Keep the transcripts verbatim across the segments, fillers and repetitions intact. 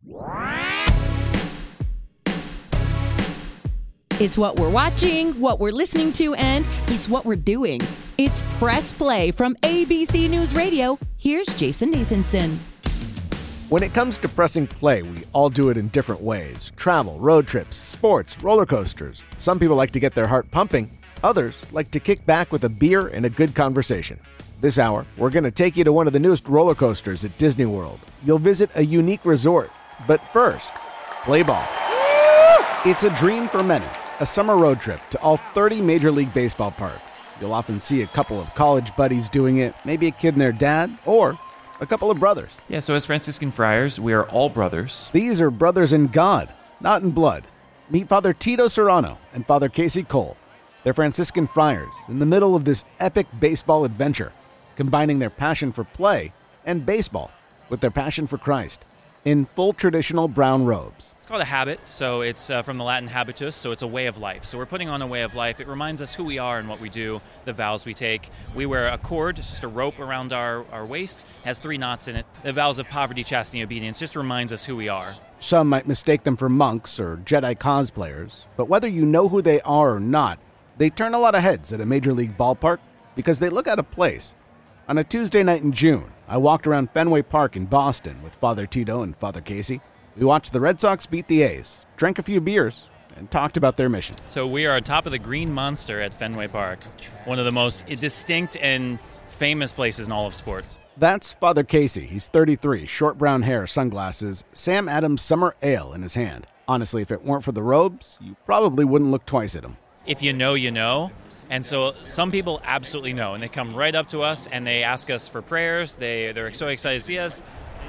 It's what we're watching, what we're listening to, and it's what we're doing. It's Press Play from A B C News Radio. Here's Jason Nathanson. When it comes to pressing play, we all do it in different ways. Travel, road trips, sports, roller coasters. Some people like to get their heart pumping. Others like to kick back with a beer and a good conversation. This hour, we're going to take you to one of the newest roller coasters at Disney World. You'll visit a unique resort. But first, play ball. It's a dream for many. A summer road trip to all thirty Major League Baseball parks. You'll often see a couple of college buddies doing it, maybe a kid and their dad, or a couple of brothers. Yeah, so as Franciscan Friars, we are all brothers. These are brothers in God, not in blood. Meet Father Tito Serrano and Father Casey Cole. They're Franciscan Friars in the middle of this epic baseball adventure, combining their passion for play and baseball with their passion for Christ in full traditional brown robes. It's called a habit, so it's uh, from the Latin habitus, so it's a way of life. So we're putting on a way of life. It reminds us who we are and what we do, the vows we take. We wear a cord, just a rope around our, our waist, it has three knots in it. The vows of poverty, chastity, and obedience just reminds us who we are. Some might mistake them for monks or Jedi cosplayers, but whether you know who they are or not, they turn a lot of heads at a Major League ballpark because they look out of place. On a Tuesday night in June, I walked around Fenway Park in Boston with Father Tito and Father Casey. We watched the Red Sox beat the A's, drank a few beers, and talked about their mission. So we are on top of the Green Monster at Fenway Park, one of the most distinct and famous places in all of sports. That's Father Casey. He's thirty-three, short brown hair, sunglasses, Sam Adams Summer Ale in his hand. Honestly, if it weren't for the robes, you probably wouldn't look twice at him. If you know, you know. And so some people absolutely know, and they come right up to us, and they ask us for prayers. They, they're so excited to see us.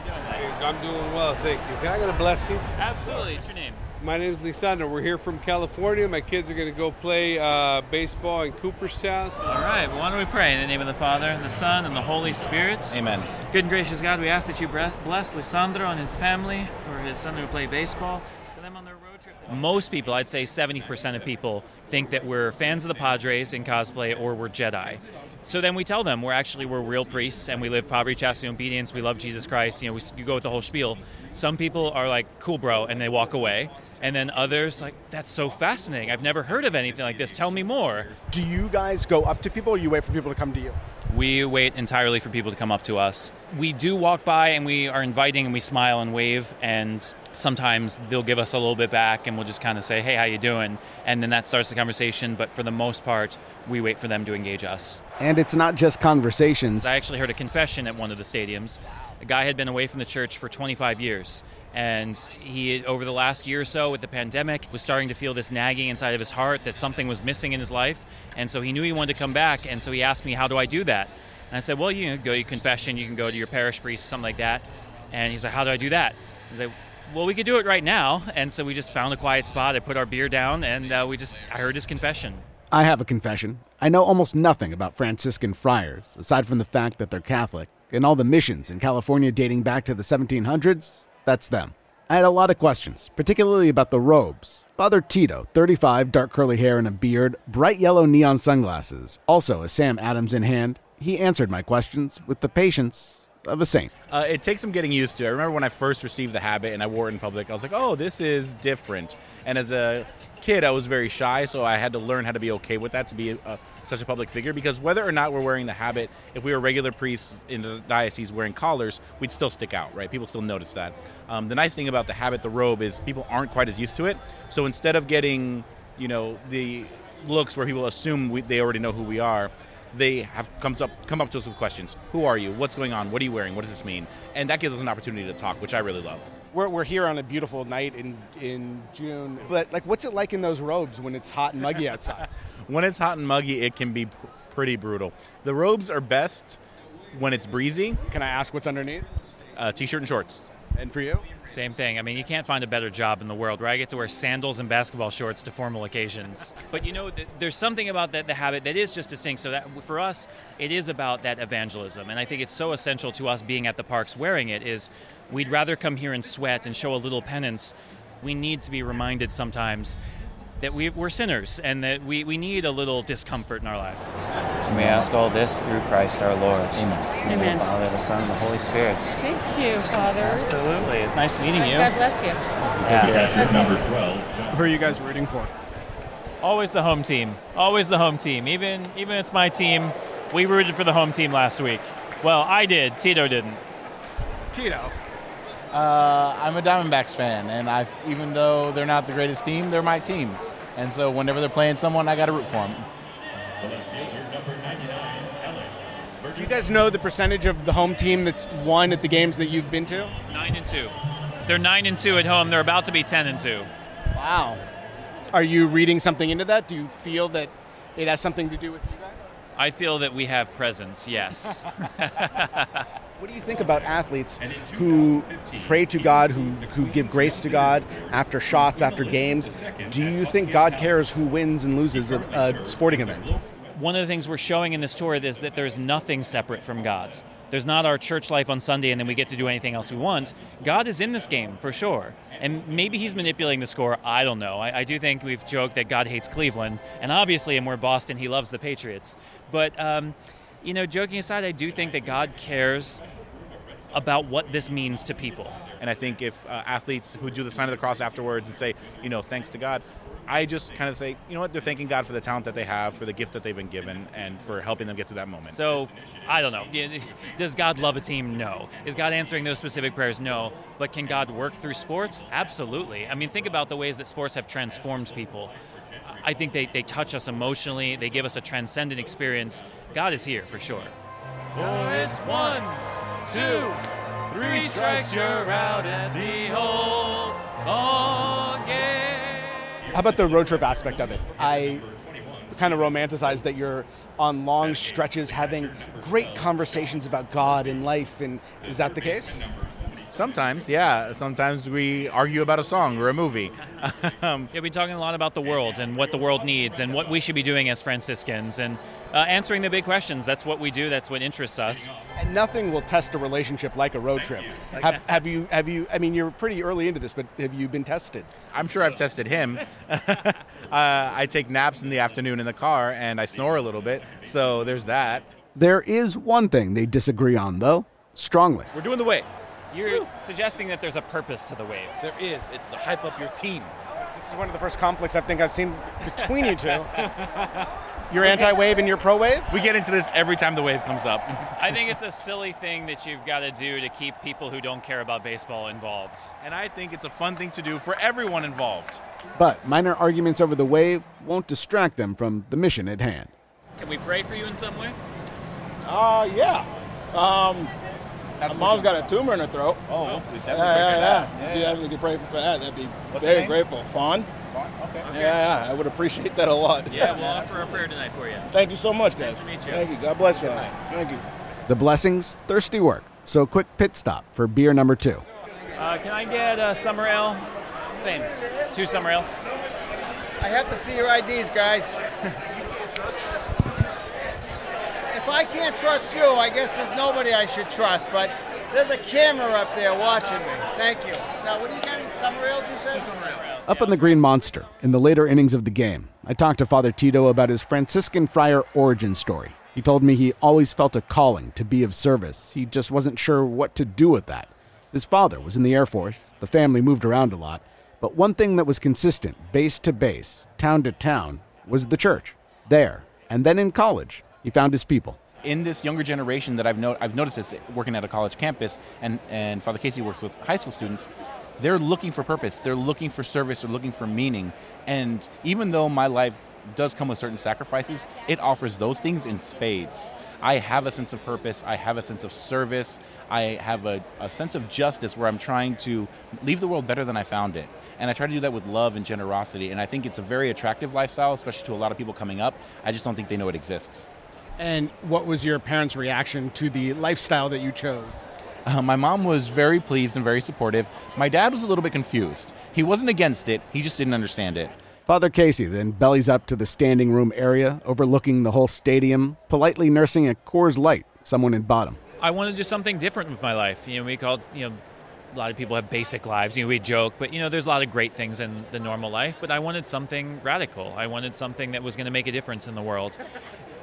I'm doing well, thank you. Can I get a blessing? Absolutely. What's your name? My name is Lisandro. We're here from California. My kids are going to go play uh, baseball in Cooperstown. So. All right. Well, why don't we pray in the name of the Father, and the Son, and the Holy Spirit. Amen. Good and gracious God, we ask that you bless Lisandro and his family for his son to play baseball. For them on their road trip. Most people, I'd say seventy percent of people, think that we're fans of the Padres in cosplay or we're Jedi. So then we tell them we're actually we're real priests and we live poverty, chastity, and obedience. We love Jesus Christ. You know, we, you go with the whole spiel. Some people are like, cool, bro, and they walk away. And then others like, that's so fascinating. I've never heard of anything like this. Tell me more. Do you guys go up to people or you wait for people to come to you? We wait entirely for people to come up to us. We do walk by and we are inviting and we smile and wave, and sometimes they'll give us a little bit back and we'll just kind of say, hey, how you doing? And then that starts the conversation. But for the most part, we wait for them to engage us. And it's not just conversations. I actually heard a confession at one of the stadiums. A guy had been away from the church for twenty-five years. And he, over the last year or so with the pandemic, was starting to feel this nagging inside of his heart that something was missing in his life. And so he knew he wanted to come back. And so he asked me, how do I do that? And I said, well, you can go to your confession. You can go to your parish priest, something like that. And he's like, how do I do that? He's like, well, we could do it right now. And so we just found a quiet spot. I put our beer down and uh, we just, I heard his confession. I have a confession. I know almost nothing about Franciscan friars, aside from the fact that they're Catholic, and all the missions in California dating back to the seventeen hundreds. That's them. I had a lot of questions, particularly about the robes. Father Tito, thirty-five, dark curly hair and a beard, bright yellow neon sunglasses, also a Sam Adams in hand. He answered my questions with the patience of a saint. Uh, it takes some getting used to. I remember when I first received the habit and I wore it in public, I was like, oh, this is different. And as a kid, I was very shy, so I had to learn how to be okay with that, to be a, such a public figure, because whether or not we're wearing the habit, if we were regular priests in the diocese wearing collars, we'd still stick out, right? People still notice that. Um, the nice thing about the habit, the robe, is people aren't quite as used to it. So instead of getting, you know, the looks where people assume we, they already know who we are, they have comes up come up to us with questions. Who are you? What's going on? What are you wearing? What does this mean? And that gives us an opportunity to talk, which I really love. We're we're here on a beautiful night in in June, but like, what's it like in those robes when it's hot and muggy outside? When it's hot and muggy, it can be pr- pretty brutal. The robes are best when it's breezy. Can I ask what's underneath? Uh, t-shirt and shorts. And for you? Same thing. I mean, you can't find a better job in the world where I get to wear sandals and basketball shorts to formal occasions. But you know, th- there's something about that, the habit that is just distinct. So that for us, it is about that evangelism. And I think it's so essential to us being at the parks wearing it is we'd rather come here and sweat and show a little penance. We need to be reminded sometimes that we, we're sinners and that we, we need a little discomfort in our lives. And we ask all this through Christ our Lord. Amen. In the Amen. Father, the Son, and the Holy Spirit. Thank you, fathers. Absolutely. It's nice meeting you. God bless you. Yeah. Number twelve. Who are you guys rooting for? Always the home team. Always the home team. Even even it's my team. We rooted for the home team last week. Well, I did. Tito didn't. Tito. Uh, I'm a Diamondbacks fan, and I've even though they're not the greatest team, they're my team. And so whenever they're playing someone, I got to root for them. Do you guys know the percentage of the home team that's won at the games that you've been to? Nine and two. They're nine and two at home. They're about to be ten and two. Wow. Are you reading something into that? Do you feel that it has something to do with you guys? I feel that we have presence. Yes. What do you think about athletes who pray to God, who, who give grace to God after shots, after games? Do you think God cares who wins and loses a, a sporting event? One of the things we're showing in this tour is that there's nothing separate from God's. There's not our church life on Sunday and then we get to do anything else we want. God is in this game, for sure. And maybe he's manipulating the score. I don't know. I, I do think we've joked that God hates Cleveland. And obviously, and we're Boston, he loves the Patriots. But, um, you know, joking aside, I do think that God cares about what this means to people. And I think if uh, athletes who do the sign of the cross afterwards and say, you know, thanks to God, I just kind of say, you know what, they're thanking God for the talent that they have, for the gift that they've been given, and for helping them get to that moment. So, I don't know. Does God love a team? No. Is God answering those specific prayers? No. But can God work through sports? Absolutely. I mean, think about the ways that sports have transformed people. I think they, they touch us emotionally. They give us a transcendent experience. God is here, for sure. For it's one, two, three strikes, you're out at the whole ball game. How about the road trip aspect of it? I kind of romanticize that you're on long stretches having great conversations about God and life, and is that the case? Sometimes, yeah. Sometimes we argue about a song or a movie. um, yeah, we're talking a lot about the world and what the world needs and what we should be doing as Franciscans and uh, answering the big questions. That's what we do. That's what interests us. And nothing will test a relationship like a road trip. Have, have you? Have you? I mean, you're pretty early into this, but have you been tested? I'm sure I've tested him. uh, I take naps in the afternoon in the car, and I snore a little bit. So there's that. There is one thing they disagree on, though, strongly. We're doing the wave. You're Woo. suggesting that there's a purpose to the wave. There is. It's to hype up your team. This is one of the first conflicts I think I've seen between you two. You're anti-wave and you're pro-wave? We get into this every time the wave comes up. I think it's a silly thing that you've got to do to keep people who don't care about baseball involved. And I think it's a fun thing to do for everyone involved. But minor arguments over the wave won't distract them from the mission at hand. Can we pray for you in some way? Uh, yeah. Um, my mom's got a tumor in her throat. Oh, yeah, definitely yeah, pray for yeah. that. yeah. Yeah, If yeah. you could pray for that, that'd be What's very her name? grateful. Fawn? Fawn? Okay. Yeah, yeah, I would appreciate that a lot. Yeah, we'll offer a prayer tonight for you. Thank you so much, guys. Nice to meet you. Thank you. God bless you. Thank you. The blessings, thirsty work. So quick pit stop for beer number two. Uh, can I get a summer ale? Same. Two summer ales. I have to see your I Ds, guys. If I can't trust you, I guess there's nobody I should trust, but there's a camera up there watching me. Thank you. Now, what do you got in summer ales, you said? Up on the Green Monster, in the later innings of the game, I talked to Father Tito about his Franciscan friar origin story. He told me he always felt a calling to be of service. He just wasn't sure what to do with that. His father was in the Air Force. The family moved around a lot. But one thing that was consistent, base to base, town to town, was the church. There. And then in college, he found his people. In this younger generation that I've, no- I've noticed this working at a college campus, and, and Father Casey works with high school students, they're looking for purpose. They're looking for service. They're looking for meaning. And even though my life does come with certain sacrifices, it offers those things in spades. I have a sense of purpose. I have a sense of service. I have a, a sense of justice where I'm trying to leave the world better than I found it. And I try to do that with love and generosity. And I think it's a very attractive lifestyle, especially to a lot of people coming up. I just don't think they know it exists. And what was your parents' reaction to the lifestyle that you chose? Uh, my mom was very pleased and very supportive. My dad was a little bit confused. He wasn't against it. He just didn't understand it. Father Casey then bellies up to the standing room area, overlooking the whole stadium, politely nursing a Coors Light someone had bought him. I want to do something different with my life. You know, we called, you know, a lot of people have basic lives. You know, we joke, but, you know, there's a lot of great things in the normal life, but I wanted something radical. I wanted something that was going to make a difference in the world.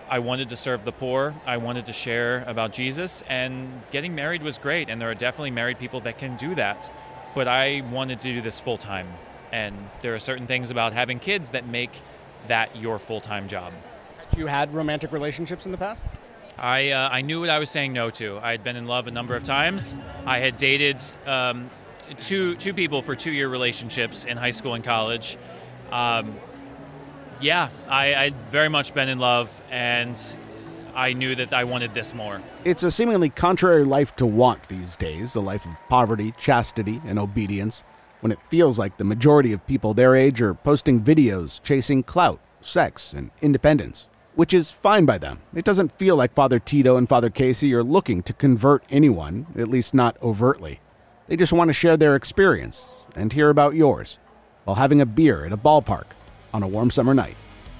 I wanted to serve the poor. I wanted to share about Jesus, and getting married was great, and there are definitely married people that can do that. But I wanted to do this full time, and there are certain things about having kids that make that your full-time job. Had you had romantic relationships in the past? I uh, I knew what I was saying no to. I had been in love a number of times. I had dated um, two two people for two-year relationships in high school and college. Um, yeah, I, I'd very much been in love, and I knew that I wanted this more. It's a seemingly contrary life to want these days, a life of poverty, chastity, and obedience, when it feels like the majority of people their age are posting videos chasing clout, sex, and independence, which is fine by them. It doesn't feel like Father Tito and Father Casey are looking to convert anyone, at least not overtly. They just want to share their experience and hear about yours while having a beer at a ballpark on a warm summer night.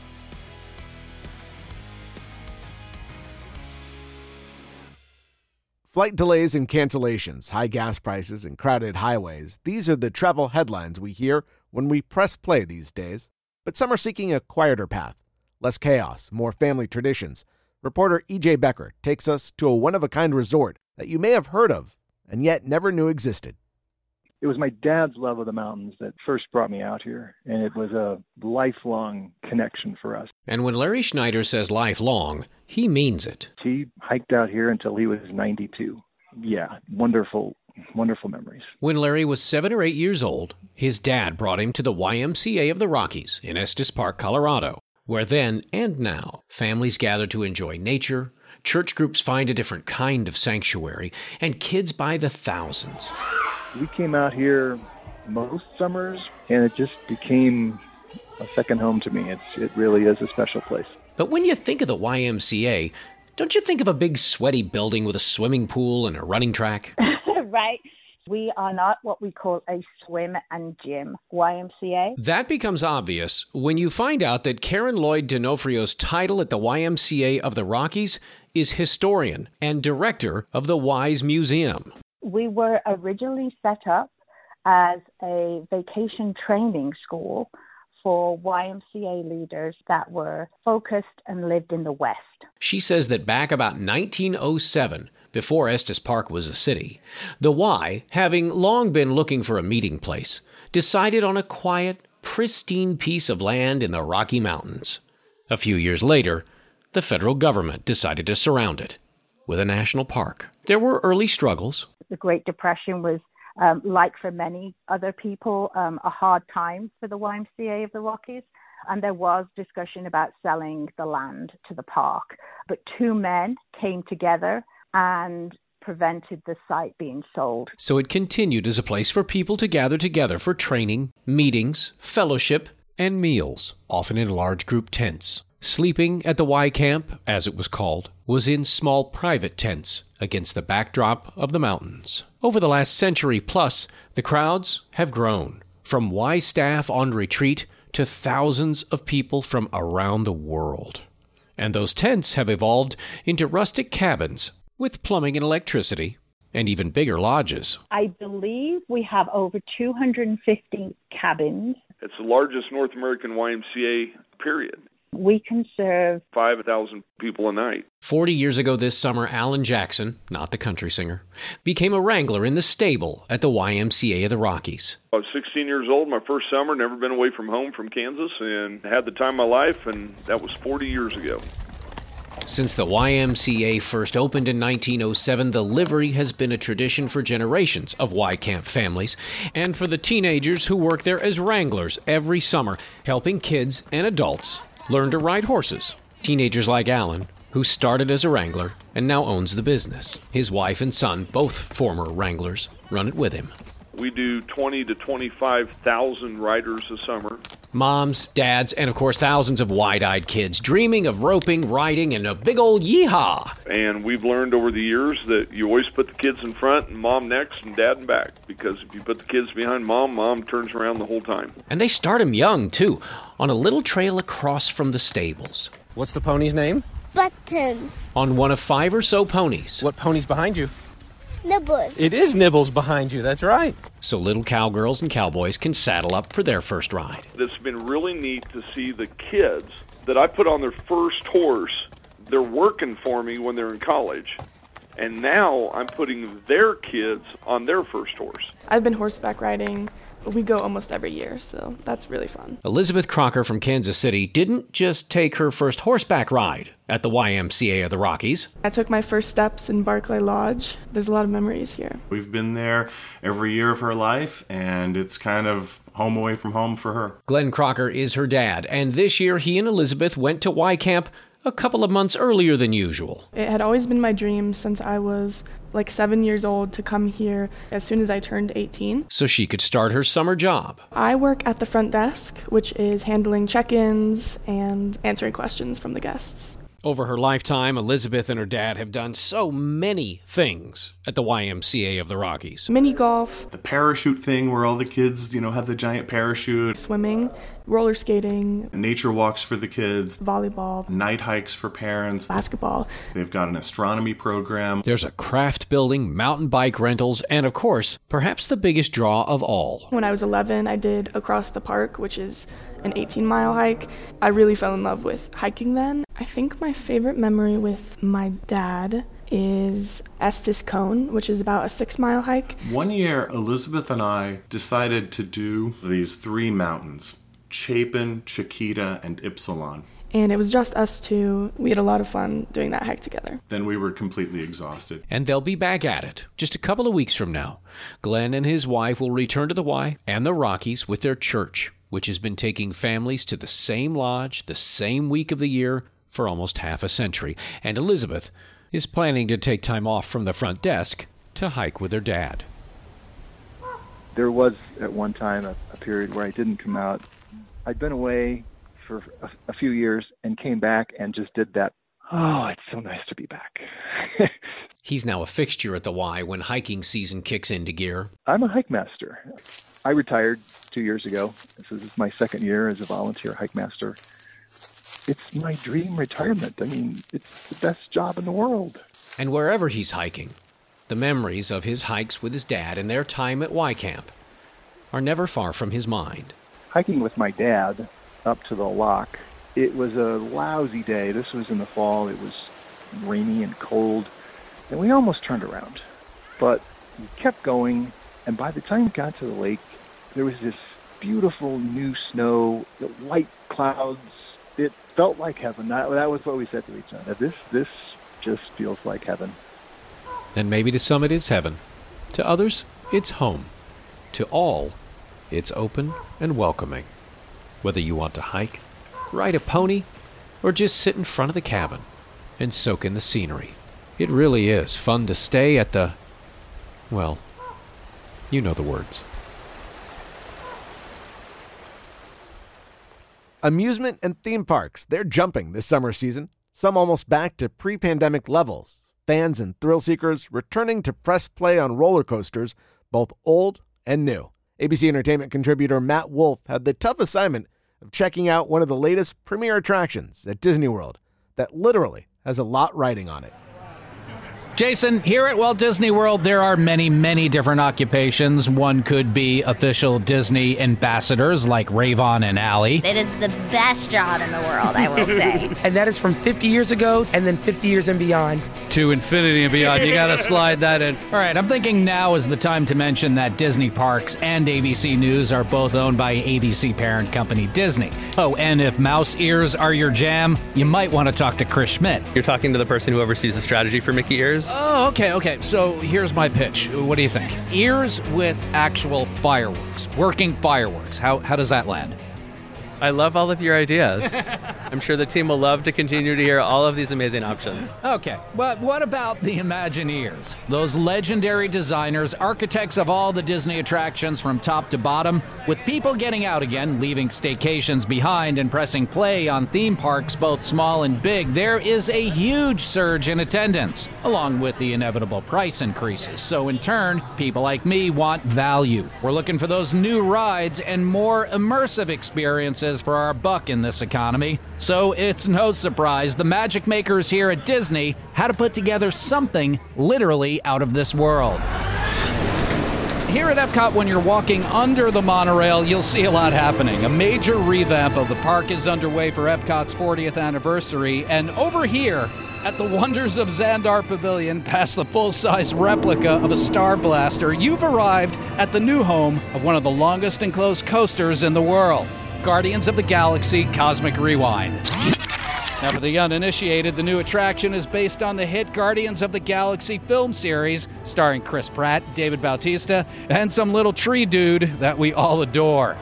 Flight delays and cancellations, high gas prices, and crowded highways. These are the travel headlines we hear when we press play these days. But some are seeking a quieter path. Less chaos, more family traditions. Reporter E J Becker takes us to a one-of-a-kind resort that you may have heard of and yet never knew existed. It was my dad's love of the mountains that first brought me out here, and it was a lifelong connection for us. And when Larry Schneider says lifelong, he means it. He hiked out here until he was ninety-two. Yeah, wonderful, wonderful memories. When Larry was seven or eight years old, his dad brought him to the Y M C A of the Rockies in Estes Park, Colorado, where then and now families gather to enjoy nature, church groups find a different kind of sanctuary, and kids by the thousands. We came out here most summers, and it just became a second home to me. It's, it really is a special place. But when you think of the Y M C A, don't you think of a big sweaty building with a swimming pool and a running track? Right. We are not what we call a swim and gym Y M C A. That becomes obvious when you find out that Karen Lloyd D'Onofrio's title at the Y M C A of the Rockies is historian and director of the Y's Museum. We were originally set up as a vacation training school for Y M C A leaders that were focused and lived in the West. She says that back about nineteen oh seven, before Estes Park was a city, the Y, having long been looking for a meeting place, decided on a quiet, pristine piece of land in the Rocky Mountains. A few years later, the federal government decided to surround it with a national park. There were early struggles. The Great Depression was, um, like for many other people, um, a hard time for the Y M C A of the Rockies. And there was discussion about selling the land to the park. But two men came together and prevented the site being sold. So it continued as a place for people to gather together for training, meetings, fellowship, and meals, often in large group tents. Sleeping at the Y Camp, as it was called, was in small private tents against the backdrop of the mountains. Over the last century plus, the crowds have grown, from Y staff on retreat to thousands of people from around the world. And those tents have evolved into rustic cabins with plumbing and electricity, and even bigger lodges. I believe we have over two hundred fifty cabins. It's the largest North American Y M C A, period. We can serve five thousand people a night. Forty years ago this summer, Alan Jackson, not the country singer, became a wrangler in the stable at the Y M C A of the Rockies. I was sixteen years old, my first summer, never been away from home from Kansas, and had the time of my life, and that was forty years ago. Since the Y M C A first opened in nineteen oh seven, the livery has been a tradition for generations of Y Camp families, and for the teenagers who work there as wranglers every summer, helping kids and adults learn to ride horses. Teenagers like Alan, who started as a wrangler and now owns the business. His wife and son, both former wranglers, run it with him. We do twenty to twenty-five thousand riders a summer. Moms, dads, and of course thousands of wide-eyed kids dreaming of roping, riding, and a big old yeehaw. And we've learned over the years that you always put the kids in front and mom next and dad in back. Because if you put the kids behind mom, mom turns around the whole time. And they start them young, too, on a little trail across from the stables. What's the pony's name? Button. On one of five or so ponies. What pony's behind you? Nibbles. It is Nibbles behind you, that's right. So little cowgirls and cowboys can saddle up for their first ride. It's been really neat to see the kids that I put on their first horse they're working for me when they're in college. And now I'm putting their kids on their first horse. I've been horseback riding. We go almost every year, so that's really fun. Elizabeth Crocker from Kansas City didn't just take her first horseback ride at the Y M C A of the Rockies. I took my first steps in Barclay Lodge. There's a lot of memories here. We've been there every year of her life, and it's kind of home away from home for her. Glenn Crocker is her dad, and this year he and Elizabeth went to Y Camp a couple of months earlier than usual. It had always been my dream since I was like seven years old to come here as soon as I turned eighteen. So she could start her summer job. I work at the front desk, which is handling check-ins and answering questions from the guests. Over her lifetime, Elizabeth and her dad have done so many things at the Y M C A of the Rockies. Mini golf. The parachute thing where all the kids, you know, have the giant parachute. Swimming, roller skating. Nature walks for the kids. Volleyball. Night hikes for parents. Basketball. They've got an astronomy program. There's a craft building, mountain bike rentals, and of course, perhaps the biggest draw of all. When I was eleven, I did Across the Park, which is an eighteen mile hike. I really fell in love with hiking then. I think my favorite memory with my dad is Estes Cone, which is about a six mile hike. One year, Elizabeth and I decided to do these three mountains, Chapin, Chiquita, and Ypsilon. And it was just us two. We had a lot of fun doing that hike together. Then we were completely exhausted. And they'll be back at it just a couple of weeks from now. Glenn and his wife will return to the Y and the Rockies with their church, which has been taking families to the same lodge the same week of the year for almost half a century. And Elizabeth is planning to take time off from the front desk to hike with her dad. There was at one time a, a period where I didn't come out. I'd been away for a, a few years and came back and just did that. Oh, it's so nice to be back. He's now a fixture at the Y when hiking season kicks into gear. I'm a hike master. I retired two years ago. This is my second year as a volunteer hike master. It's my dream retirement. I mean, it's the best job in the world. And wherever he's hiking, the memories of his hikes with his dad and their time at Y Camp are never far from his mind. Hiking with my dad up to the lock, it was a lousy day. This was in the fall. It was rainy and cold, and we almost turned around. But we kept going, and by the time we got to the lake, there was this beautiful new snow, the white clouds. It felt like heaven. That, that was what we said to each other. This, this just feels like heaven. And maybe to some it is heaven. To others, it's home. To all, it's open and welcoming. Whether you want to hike, ride a pony, or just sit in front of the cabin and soak in the scenery. It really is fun to stay at the, well, you know the words. Amusement and theme parks, they're jumping this summer season, some almost back to pre-pandemic levels. Fans and thrill seekers returning to press play on roller coasters, both old and new. A B C Entertainment contributor Matt Wolf had the tough assignment of checking out one of the latest premier attractions at Disney World that literally has a lot riding on it. Jason, here at Walt Disney World, there are many, many different occupations. One could be official Disney ambassadors like Rayvon and Allie. It is the best job in the world, I will say. And that is from fifty years ago and then fifty years and beyond. To infinity and beyond. You got to slide that in. All right, I'm thinking now is the time to mention that Disney Parks and A B C News are both owned by A B C parent company Disney. Oh, and if mouse ears are your jam, you might want to talk to Chris Schmidt. You're talking to the person who oversees the strategy for Mickey Ears? Oh, okay, okay. So here's my pitch. What do you think? Ears with actual fireworks, working fireworks. How how does that land? I love all of your ideas. I'm sure the team will love to continue to hear all of these amazing options. Okay, but what about the Imagineers? Those legendary designers, architects of all the Disney attractions from top to bottom, with people getting out again, leaving staycations behind and pressing play on theme parks both small and big, there is a huge surge in attendance, along with the inevitable price increases. So in turn, people like me want value. We're looking for those new rides and more immersive experiences for our buck in this economy. So it's no surprise the magic makers here at Disney had to put together something literally out of this world. Here at Epcot, when you're walking under the monorail, you'll see a lot happening. A major revamp of the park is underway for Epcot's fortieth anniversary, and over here, At the Wonders of Xandar Pavilion, past the full-size replica of a Star Blaster, you've arrived at the new home of one of the longest enclosed coasters in the world, Guardians of the Galaxy Cosmic Rewind. Now, for the uninitiated, the new attraction is based on the hit Guardians of the Galaxy film series, starring Chris Pratt, David Bautista, and some little tree dude that we all adore.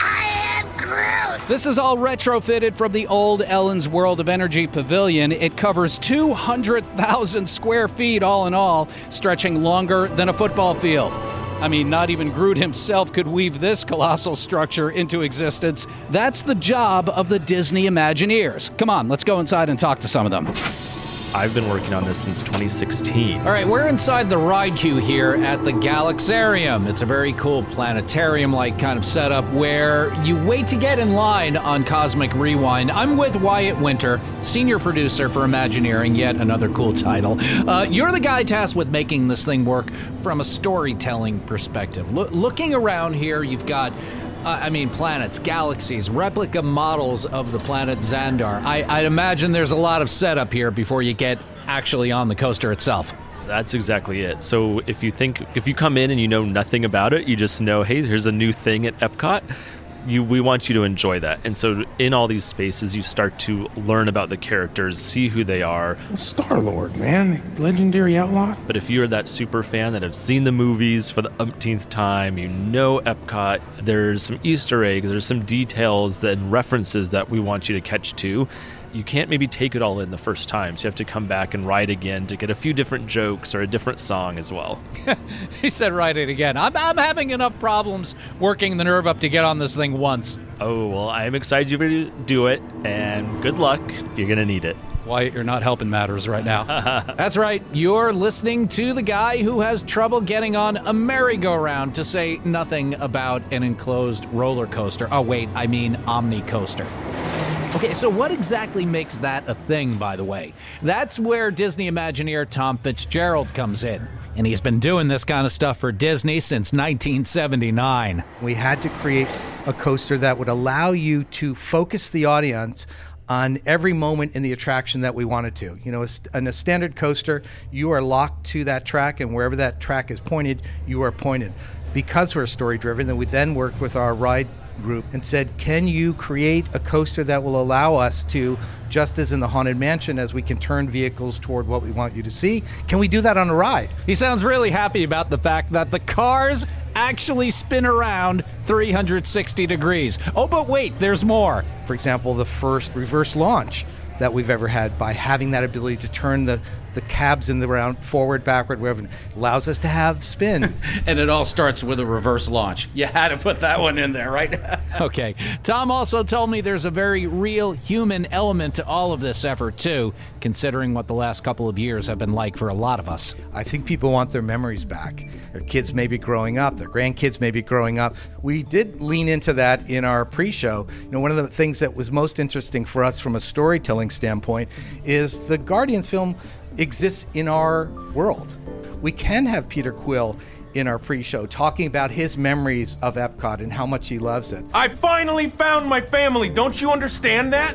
This is all retrofitted from the old Ellen's World of Energy Pavilion. It covers two hundred thousand square feet all in all, stretching longer than a football field. I mean, not even Groot himself could weave this colossal structure into existence. That's the job of the Disney Imagineers. Come on, let's go inside and talk to some of them. I've been working on this since twenty sixteen. All right, we're inside the ride queue here at the Galaxarium. It's a very cool planetarium-like kind of setup where you wait to get in line on Cosmic Rewind. I'm with Wyatt Winter, senior producer for Imagineering, yet another cool title. Uh, you're the guy tasked with making this thing work from a storytelling perspective. Lo- looking around here, you've got Uh, I mean, planets, galaxies, replica models of the planet Xandar. I, I'd imagine there's a lot of setup here before you get actually on the coaster itself. That's exactly it. So if you think, if you come in and you know nothing about it, you just know, hey, here's a new thing at Epcot. You, we want you to enjoy that. And so in all these spaces, you start to learn about the characters, see who they are. Star-Lord, man. Legendary outlaw. But if you're that super fan that have seen the movies for the umpteenth time, you know Epcot, there's some Easter eggs, there's some details and references that we want you to catch too. You can't maybe take it all in the first time, so you have to come back and ride again to get a few different jokes or a different song as well. He said ride it again. I'm, I'm having enough problems working the nerve up to get on this thing once. Oh, well, I'm excited you to do it, and good luck. You're going to need it. Wyatt, you're not helping matters right now. That's right. You're listening to the guy who has trouble getting on a merry-go-round, to say nothing about an enclosed roller coaster. Oh, wait, I mean Omni-coaster. Okay, so what exactly makes that a thing, by the way? That's where Disney Imagineer Tom Fitzgerald comes in. And he's been doing this kind of stuff for Disney since nineteen seventy-nine. We had to create a coaster that would allow you to focus the audience on every moment in the attraction that we wanted to. You know, in a standard coaster, you are locked to that track, and wherever that track is pointed, you are pointed. Because we're story-driven, then we then worked with our ride group and said, can you create a coaster that will allow us to, just as in the Haunted Mansion, as we can turn vehicles toward what we want you to see, can we do that on a ride? He sounds really happy about the fact that the cars actually spin around three hundred sixty degrees. Oh, but wait, there's more. For example, the first reverse launch that we've ever had, by having that ability to turn the, the cabs in the round forward, backward, wherever, allows us to have spin. And it all starts with a reverse launch. You had to put that one in there, right? Okay. Tom also told me there's a very real human element to all of this effort, too, considering what the last couple of years have been like for a lot of us. I think people want their memories back. Their kids may be growing up. Their grandkids may be growing up. We did lean into that in our pre-show. You know, one of the things that was most interesting for us from a storytelling standpoint is the Guardians film exists in our world. We can have Peter Quill in our pre-show talking about his memories of Epcot and how much he loves it. I finally found my family. Don't you understand that?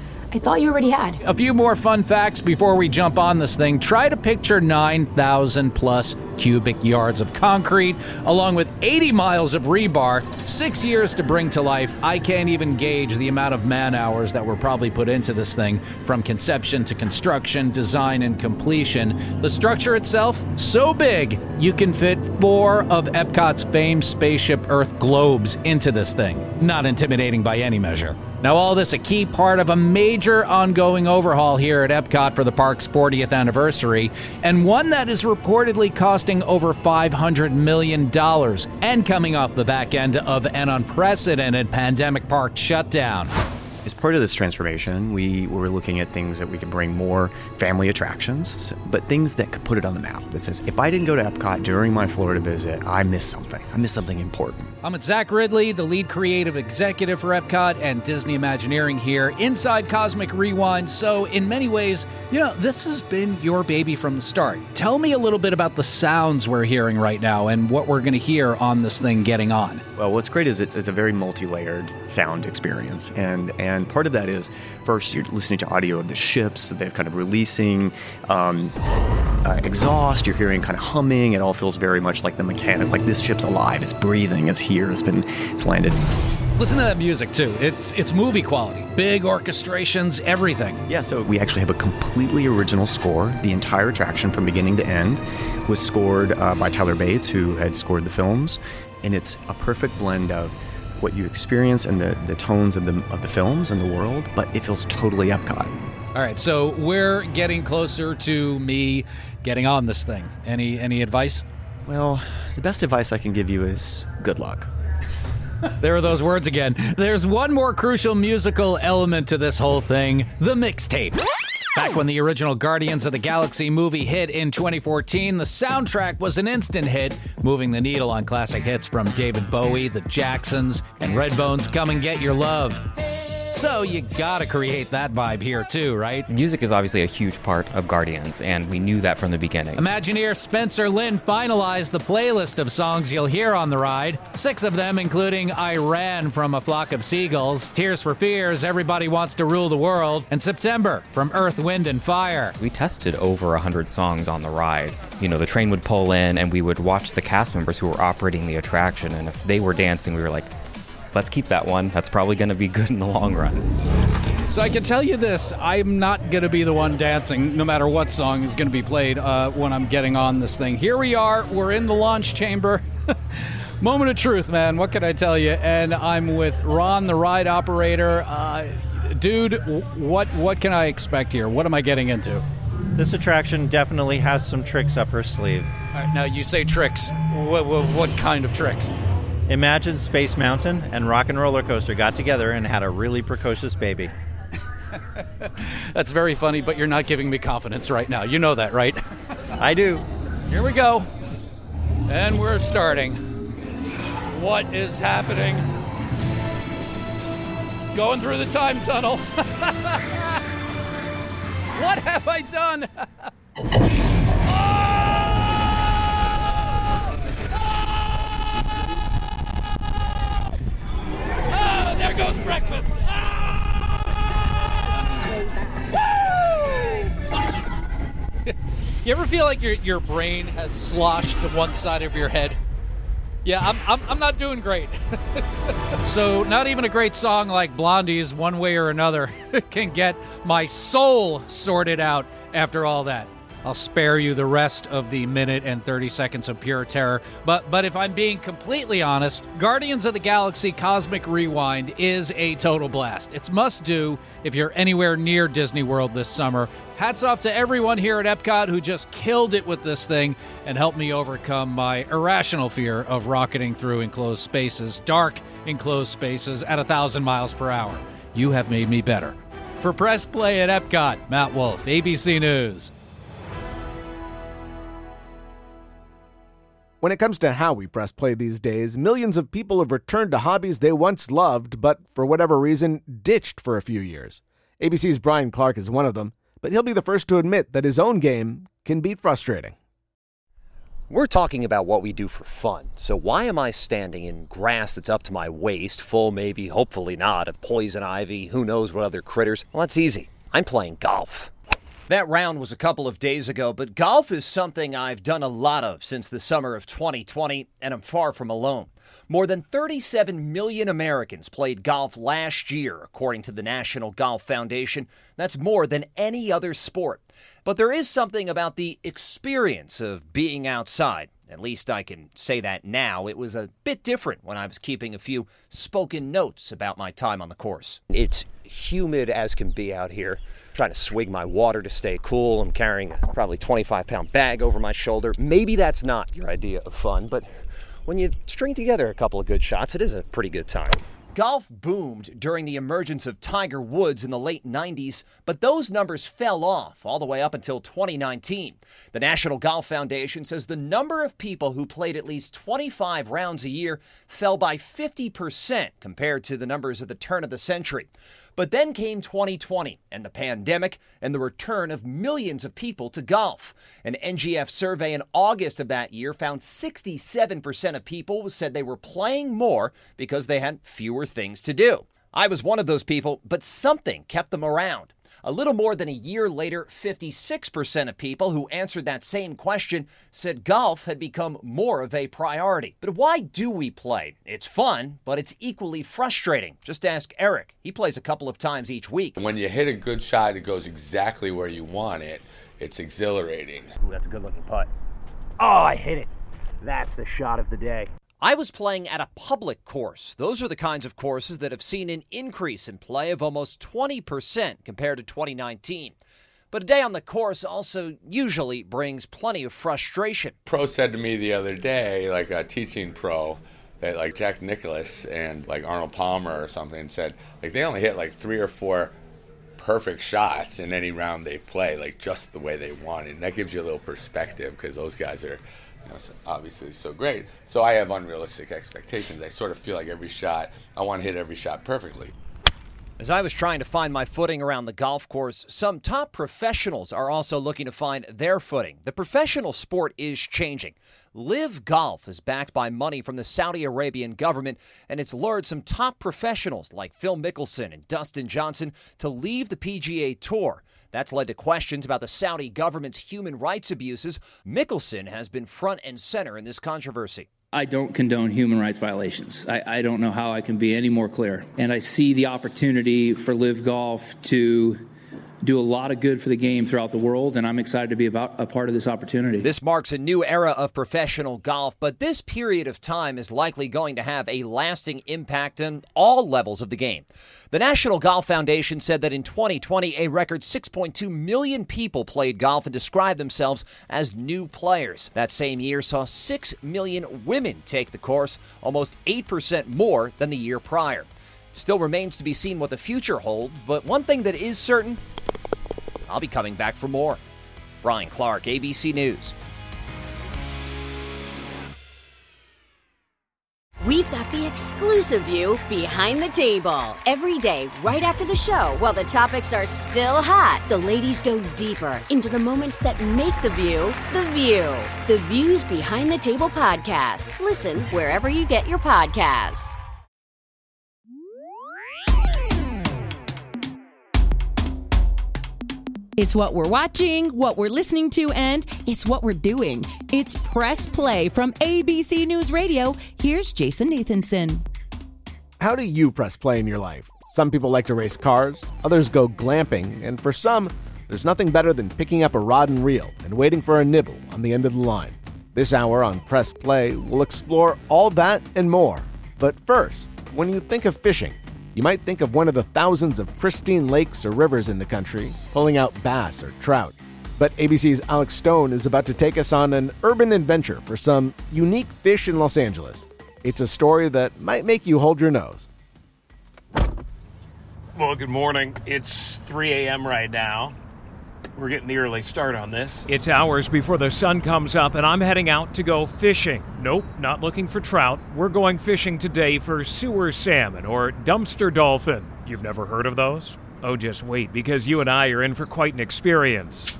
I thought you already had. A few more fun facts before we jump on this thing. Try to picture nine thousand plus cubic yards of concrete, along with eighty miles of rebar, six years to bring to life. I can't even gauge the amount of man hours that were probably put into this thing, from conception to construction, design, and completion. The structure itself, so big, you can fit four of Epcot's famed Spaceship Earth globes into this thing. Not intimidating by any measure. Now, all this a key part of a major ongoing overhaul here at Epcot for the park's fortieth anniversary, and one that is reportedly costing over five hundred million dollars, and coming off the back end of an unprecedented pandemic park shutdown. As part of this transformation, we were looking at things that we could bring more family attractions, so, but things that could put it on the map. That says, if I didn't go to Epcot during my Florida visit, I missed something. I missed something important. I'm at Zach Ridley, the lead creative executive for Epcot and Disney Imagineering here inside Cosmic Rewind. So in many ways, you know, this has been your baby from the start. Tell me a little bit about the sounds we're hearing right now and what we're going to hear on this thing getting on. Well, what's great is it's, it's a very multi-layered sound experience. And, and And part of that is, first, you're listening to audio of the ships. They're kind of releasing um, uh, exhaust. You're hearing kind of humming. It all feels very much like the mechanic, like this ship's alive. It's breathing. It's here. It's been, it's landed. Listen to that music, too. It's it's movie quality. Big orchestrations, everything. Yeah, so we actually have a completely original score. The entire attraction from beginning to end was scored uh, by Tyler Bates, who had scored the films. And it's a perfect blend of what you experience and the, the tones of the, of the films and the world, but it feels totally Epcot. All right, so we're getting closer to me getting on this thing. Any any advice? Well, the best advice I can give you is good luck. There are those words again. There's one more crucial musical element to this whole thing, the mixtape. Back when the original Guardians of the Galaxy movie hit in twenty fourteen, the soundtrack was an instant hit, moving the needle on classic hits from David Bowie, the Jacksons, and Redbone's Come and Get Your Love. So you gotta create that vibe here too, right? Music is obviously a huge part of Guardians, and we knew that from the beginning. Imagineer Spencer Lin finalized the playlist of songs you'll hear on the ride. Six of them, including I Ran from A Flock of Seagulls, Tears for Fears, Everybody Wants to Rule the World, and September from Earth, Wind, and Fire. We tested over one hundred songs on the ride. You know, the train would pull in, and we would watch the cast members who were operating the attraction, and if they were dancing, we were like, let's keep that one. That's probably going to be good in the long run. So I can tell you this, I'm not going to be the one dancing, no matter what song is going to be played uh, when I'm getting on this thing. Here we are, we're in the launch chamber. Moment of truth, man, what can I tell you? And I'm with Ron, the ride operator. Uh, dude, what, what can I expect here? What am I getting into? This attraction definitely has some tricks up her sleeve. All right, now you say tricks. What, what, what kind of tricks? Imagine Space Mountain and Rock and Roller Coaster got together and had a really precocious baby. That's very funny, but you're not giving me confidence right now. You know that, right? I do. Here we go. And we're starting. What is happening? Going through the time tunnel. What have I done? Oh, there goes breakfast. You ever feel like your your brain has sloshed to one side of your head? Yeah, I'm I'm, I'm not doing great. So not even a great song like Blondie's One Way or Another can get my soul sorted out after all that. I'll spare you the rest of the minute and thirty seconds of pure terror. But but if I'm being completely honest, Guardians of the Galaxy Cosmic Rewind is a total blast. It's must-do if you're anywhere near Disney World this summer. Hats off to everyone here at Epcot who just killed it with this thing and helped me overcome my irrational fear of rocketing through enclosed spaces, dark enclosed spaces at a thousand miles per hour. You have made me better. For Press Play at Epcot, Matt Wolf, A B C News. When it comes to how we press play these days, millions of people have returned to hobbies they once loved, but for whatever reason, ditched for a few years. A B C's Brian Clark is one of them, but he'll be the first to admit that his own game can be frustrating. We're talking about what we do for fun, so why am I standing in grass that's up to my waist, full maybe, hopefully not, of poison ivy, who knows what other critters? Well, that's easy. I'm playing golf. That round was a couple of days ago, but golf is something I've done a lot of since the summer of twenty twenty, and I'm far from alone. More than thirty-seven million Americans played golf last year, according to the National Golf Foundation. That's more than any other sport. But there is something about the experience of being outside. At least I can say that now. It was a bit different when I was keeping a few spoken notes about my time on the course. It's humid as can be out here. Trying to swig my water to stay cool. I'm carrying a probably twenty-five pound bag over my shoulder. Maybe that's not your idea of fun, but when you string together a couple of good shots, it is a pretty good time. Golf boomed during the emergence of Tiger Woods in the late nineties, but those numbers fell off all the way up until twenty nineteen. The National Golf Foundation says the number of people who played at least twenty-five rounds a year fell by fifty percent compared to the numbers at the turn of the century. But then came twenty twenty and the pandemic and the return of millions of people to golf. An N G F survey in August of that year found sixty-seven percent of people said they were playing more because they had fewer things to do. I was one of those people, but something kept them around. A little more than a year later, fifty-six percent of people who answered that same question said golf had become more of a priority. But why do we play? It's fun, but it's equally frustrating. Just ask Eric. He plays a couple of times each week. When you hit a good shot, it goes exactly where you want it. It's exhilarating. Ooh, that's a good-looking putt. Oh, I hit it. That's the shot of the day. I was playing at a public course. Those are the kinds of courses that have seen an increase in play of almost twenty percent compared to twenty nineteen. But a day on the course also usually brings plenty of frustration. Pro said to me the other day, like a teaching pro, that like Jack Nicklaus and like Arnold Palmer or something said, like they only hit like three or four perfect shots in any round they play, like just the way they want it. And that gives you a little perspective because those guys are, you know, obviously so great. So I have unrealistic expectations. I sort of feel like every shot, I want to hit every shot perfectly. As I was trying to find my footing around the golf course, some top professionals are also looking to find their footing. The professional sport is changing. Live Golf is backed by money from the Saudi Arabian government, and it's lured some top professionals like Phil Mickelson and Dustin Johnson to leave the P G A Tour. That's led to questions about the Saudi government's human rights abuses. Mickelson has been front and center in this controversy. I don't condone human rights violations. I, I don't know how I can be any more clear. And I see the opportunity for Live Golf to do a lot of good for the game throughout the world, and I'm excited to be about a part of this opportunity. This marks a new era of professional golf, but this period of time is likely going to have a lasting impact on all levels of the game. The National Golf Foundation said that in twenty twenty, a record six point two million people played golf and described themselves as new players. That same year saw six million women take the course, almost eight percent more than the year prior. It still remains to be seen what the future holds, but one thing that is certain, I'll be coming back for more. Brian Clark, A B C News. We've got the exclusive view behind the table. Every day, right after the show, while the topics are still hot, the ladies go deeper into the moments that make the view the view. The Views Behind the Table podcast. Listen wherever you get your podcasts. It's what we're watching, what we're listening to, and it's what we're doing. It's Press Play from A B C News Radio. Here's Jason Nathanson. How do you press play in your life? Some people like to race cars, others go glamping, and for some, there's nothing better than picking up a rod and reel and waiting for a nibble on the end of the line. This hour on Press Play, we'll explore all that and more. But first, when you think of fishing, you might think of one of the thousands of pristine lakes or rivers in the country, pulling out bass or trout. But A B C's Alex Stone is about to take us on an urban adventure for some unique fish in Los Angeles. It's a story that might make you hold your nose. Well, good morning. It's three a.m. right now. We're getting the early start on this. It's hours before the sun comes up, and I'm heading out to go fishing. Nope, not looking for trout. We're going fishing today for sewer salmon or dumpster dolphin. You've never heard of those? Oh, just wait, because you and I are in for quite an experience.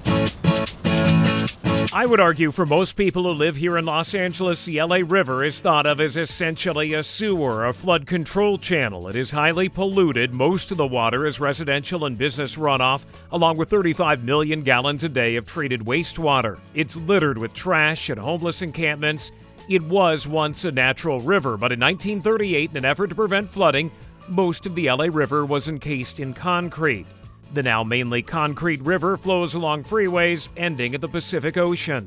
I would argue for most people who live here in Los Angeles, the L A River is thought of as essentially a sewer, a flood control channel. It is highly polluted. Most of the water is residential and business runoff, along with thirty-five million gallons a day of treated wastewater. It's littered with trash and homeless encampments. It was once a natural river, but in nineteen thirty-eight, in an effort to prevent flooding, most of the L A River was encased in concrete. The now mainly concrete river flows along freeways, ending at the Pacific Ocean.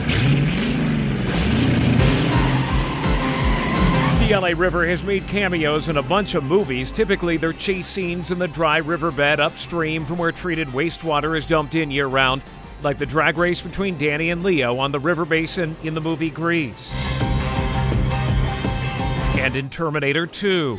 The L A River has made cameos in a bunch of movies. Typically, they're chase scenes in the dry riverbed upstream from where treated wastewater is dumped in year-round, like the drag race between Danny and Leo on the river basin in the movie Grease. And in Terminator two.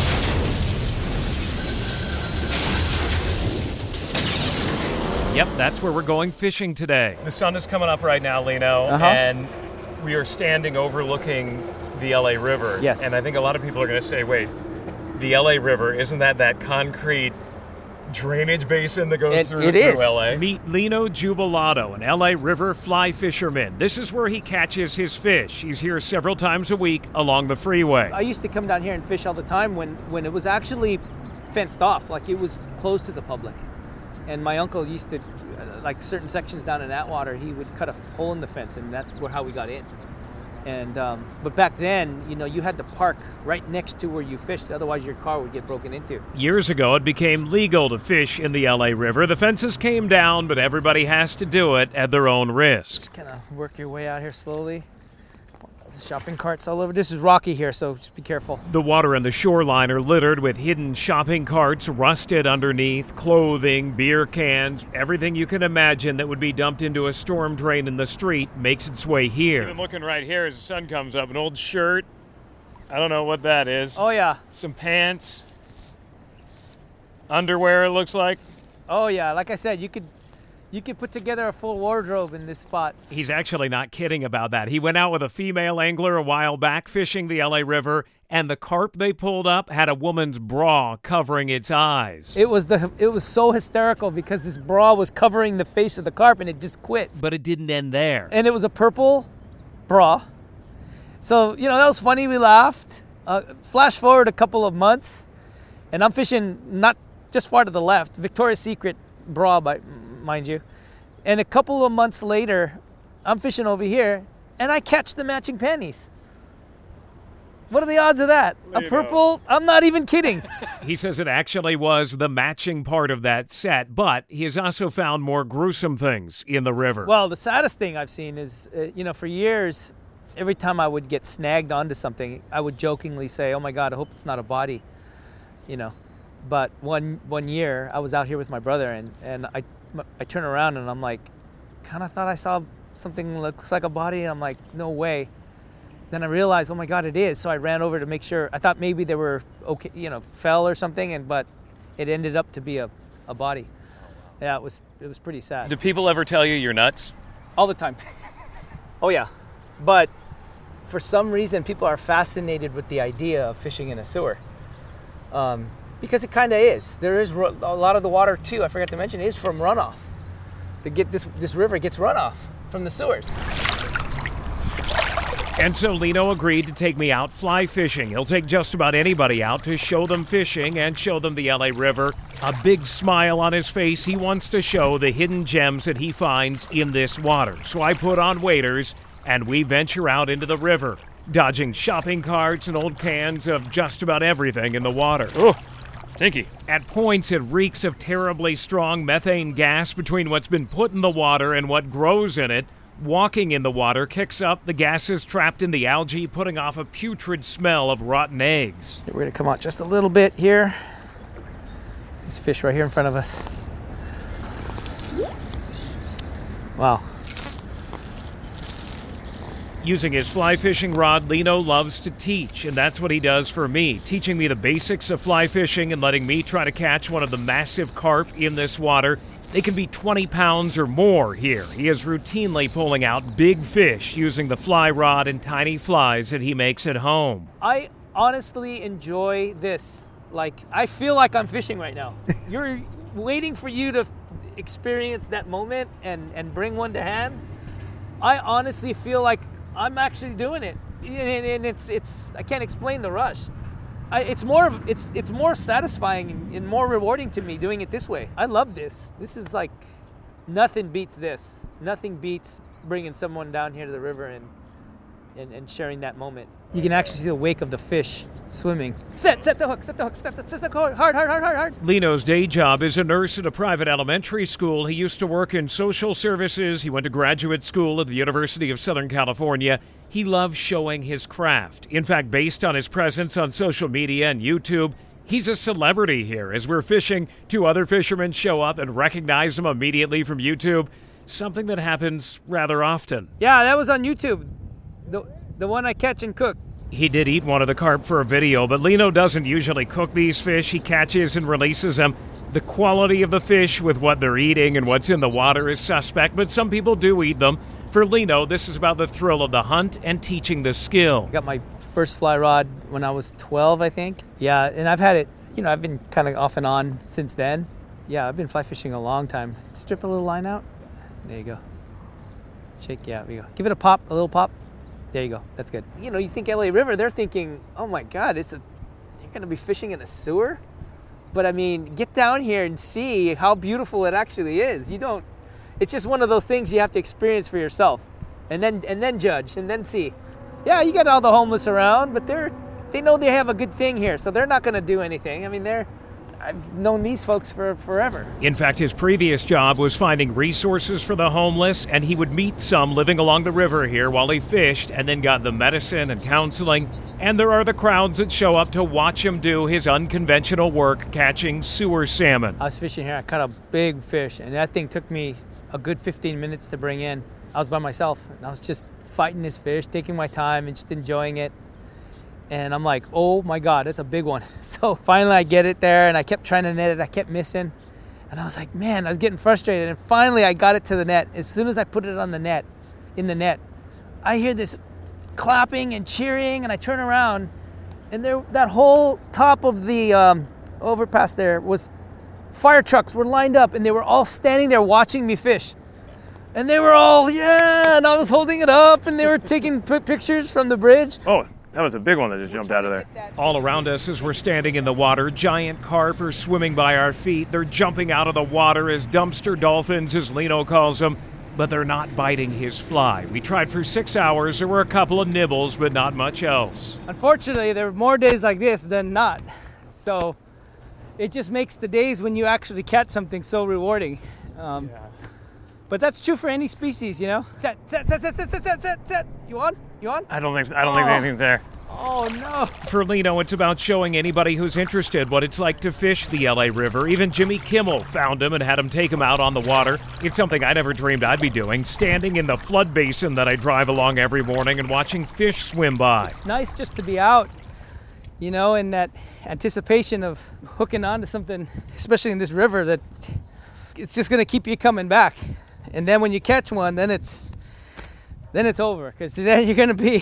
Yep, that's where we're going fishing today. The sun is coming up right now, Lino, Uh-huh. and we are standing overlooking the L A River. Yes. And I think a lot of people are going to say, wait, the L A River, isn't that that concrete drainage basin that goes It- through, it through is. L A? Meet Lino Jubilato, an L A River fly fisherman. This is where he catches his fish. He's here several times a week along the freeway. I used to come down here and fish all the time when, when it was actually fenced off, like it was closed to the public. And my uncle used to, uh, like certain sections down in Atwater, he would cut a hole in the fence, and that's where how we got in. And um, but back then, you know, you had to park right next to where you fished, otherwise your car would get broken into. Years ago, it became legal to fish in the L A River. The fences came down, but everybody has to do it at their own risk. Just kind of work your way out here slowly. Shopping carts all over. This is rocky here, so just be careful. The water and the shoreline are littered with hidden shopping carts, rusted underneath, clothing, beer cans, everything you can imagine that would be dumped into a storm drain in the street makes its way here. Even looking right here as the sun comes up, an old shirt. I don't know what that is. Oh, yeah. Some pants. Underwear, it looks like. Oh, yeah. Like I said, you could You could put together a full wardrobe in this spot. He's actually not kidding about that. He went out with a female angler a while back fishing the L A River, and the carp they pulled up had a woman's bra covering its eyes. It was the it was so hysterical because this bra was covering the face of the carp and it just quit. But it didn't end there. And it was a purple bra. So, you know, that was funny. We laughed. Uh, flash forward a couple of months, and I'm fishing not just far to the left, Victoria's Secret bra, by, mind you. And a couple of months later, I'm fishing over here, and I catch the matching panties. What are the odds of that? There a purple? I'm not even kidding. He says it actually was the matching part of that set, but he has also found more gruesome things in the river. Well, the saddest thing I've seen is, uh, you know, for years, every time I would get snagged onto something, I would jokingly say, oh my God, I hope it's not a body, you know. But one one year, I was out here with my brother, and, and I, I turn around, and I'm like, kind of thought I saw something that looks like a body, and I'm like, no way. Then I realized, oh my God, it is. So I ran over to make sure. I thought maybe they were okay, you know, fell or something, and but it ended up to be a, a body. Yeah, it was it was pretty sad. Do people ever tell you you're nuts? All the time. Oh yeah, but for some reason, people are fascinated with the idea of fishing in a sewer, um, because it kind of is. There is ro- a lot of the water too. I forgot to mention is from runoff. To get this this river gets runoff from the sewers. And so Lino agreed to take me out fly fishing. He'll take just about anybody out to show them fishing and show them the L A River. A big smile on his face. He wants to show the hidden gems that he finds in this water. So I put on waders and we venture out into the river, dodging shopping carts and old cans of just about everything in the water. Oh, stinky. At points, it reeks of terribly strong methane gas between what's been put in the water and what grows in it. Walking in the water kicks up the gases trapped in the algae, putting off a putrid smell of rotten eggs. We're going to come out just a little bit here. There's fish right here in front of us. Wow. Using his fly fishing rod, Lino loves to teach, and that's what he does for me, teaching me the basics of fly fishing and letting me try to catch one of the massive carp in this water. They can be twenty pounds or more here. He is routinely pulling out big fish using the fly rod and tiny flies that he makes at home. I honestly enjoy this. Like, I feel like I'm fishing right now. You're waiting for you to experience that moment and, and bring one to hand. I honestly feel like I'm actually doing it. And, and it's, it's, I can't explain the rush. I, it's more it's it's more satisfying and more rewarding to me doing it this way. I love this. This is like, nothing beats this. Nothing beats bringing someone down here to the river and and, and sharing that moment. You can actually see the wake of the fish swimming. Set, set the hook, set the hook, set the, set the hook, hard, hard, hard, hard, hard. Lino's day job is a nurse at a private elementary school. He used to work in social services. He went to graduate school at the University of Southern California. He loves showing his craft. In fact, based on his presence on social media and YouTube, he's a celebrity here. As we're fishing, two other fishermen show up and recognize him immediately from YouTube, something that happens rather often. Yeah, that was on YouTube. The, the one I catch and cook. He did eat one of the carp for a video, but Lino doesn't usually cook these fish. He catches and releases them. The quality of the fish with what they're eating and what's in the water is suspect, but some people do eat them. For Lino, this is about the thrill of the hunt and teaching the skill. I got my first fly rod when I was twelve, I think. Yeah, and I've had it, you know, I've been kind of off and on since then. Yeah, I've been fly fishing a long time. Strip a little line out. There you go. Shake, yeah, there you go. Give it a pop, a little pop. There you go. That's good. You know, you think L A River, they're thinking, oh my God, it's a, you're going to be fishing in a sewer? But I mean, get down here and see how beautiful it actually is. You don't, it's just one of those things you have to experience for yourself and then and then judge and then see. Yeah, you got all the homeless around, but they're, they know they have a good thing here, so they're not going to do anything. I mean, they're, I've known these folks for forever. In fact, his previous job was finding resources for the homeless, and he would meet some living along the river here while he fished and then got the medicine and counseling. And there are the crowds that show up to watch him do his unconventional work catching sewer salmon. I was fishing here. I caught a big fish, and that thing took me a good fifteen minutes to bring in. I was by myself, and I was just fighting this fish, taking my time and just enjoying it. And I'm like, oh my God, that's a big one. So finally I get it there, and I kept trying to net it. I kept missing. And I was like, man, I was getting frustrated. And finally I got it to the net. As soon as I put it on the net, in the net, I hear this clapping and cheering, and I turn around, and there, that whole top of the um, overpass there was fire trucks were lined up, and they were all standing there watching me fish. And they were all, yeah, and I was holding it up, and they were taking p- pictures from the bridge. Oh, that was a big one that just jumped out of there. All around us as we're standing in the water, giant carp are swimming by our feet. They're jumping out of the water as dumpster dolphins, as Lino calls them, but they're not biting his fly. We tried for six hours. There were a couple of nibbles, but not much else. Unfortunately, there are more days like this than not. So it just makes the days when you actually catch something so rewarding. Um, yeah. But that's true for any species, you know? Set, set, set, set, set, set, set, set, set. You on? You on? I don't think I don't oh. think anything's there. Oh, no. For Lino, it's about showing anybody who's interested what it's like to fish the L A River. Even Jimmy Kimmel found him and had him take him out on the water. It's something I never dreamed I'd be doing, standing in the flood basin that I drive along every morning and watching fish swim by. It's nice just to be out, you know, in that anticipation of hooking onto something, especially in this river, that it's just going to keep you coming back. And then when you catch one, then it's then it's over, because then you're going to be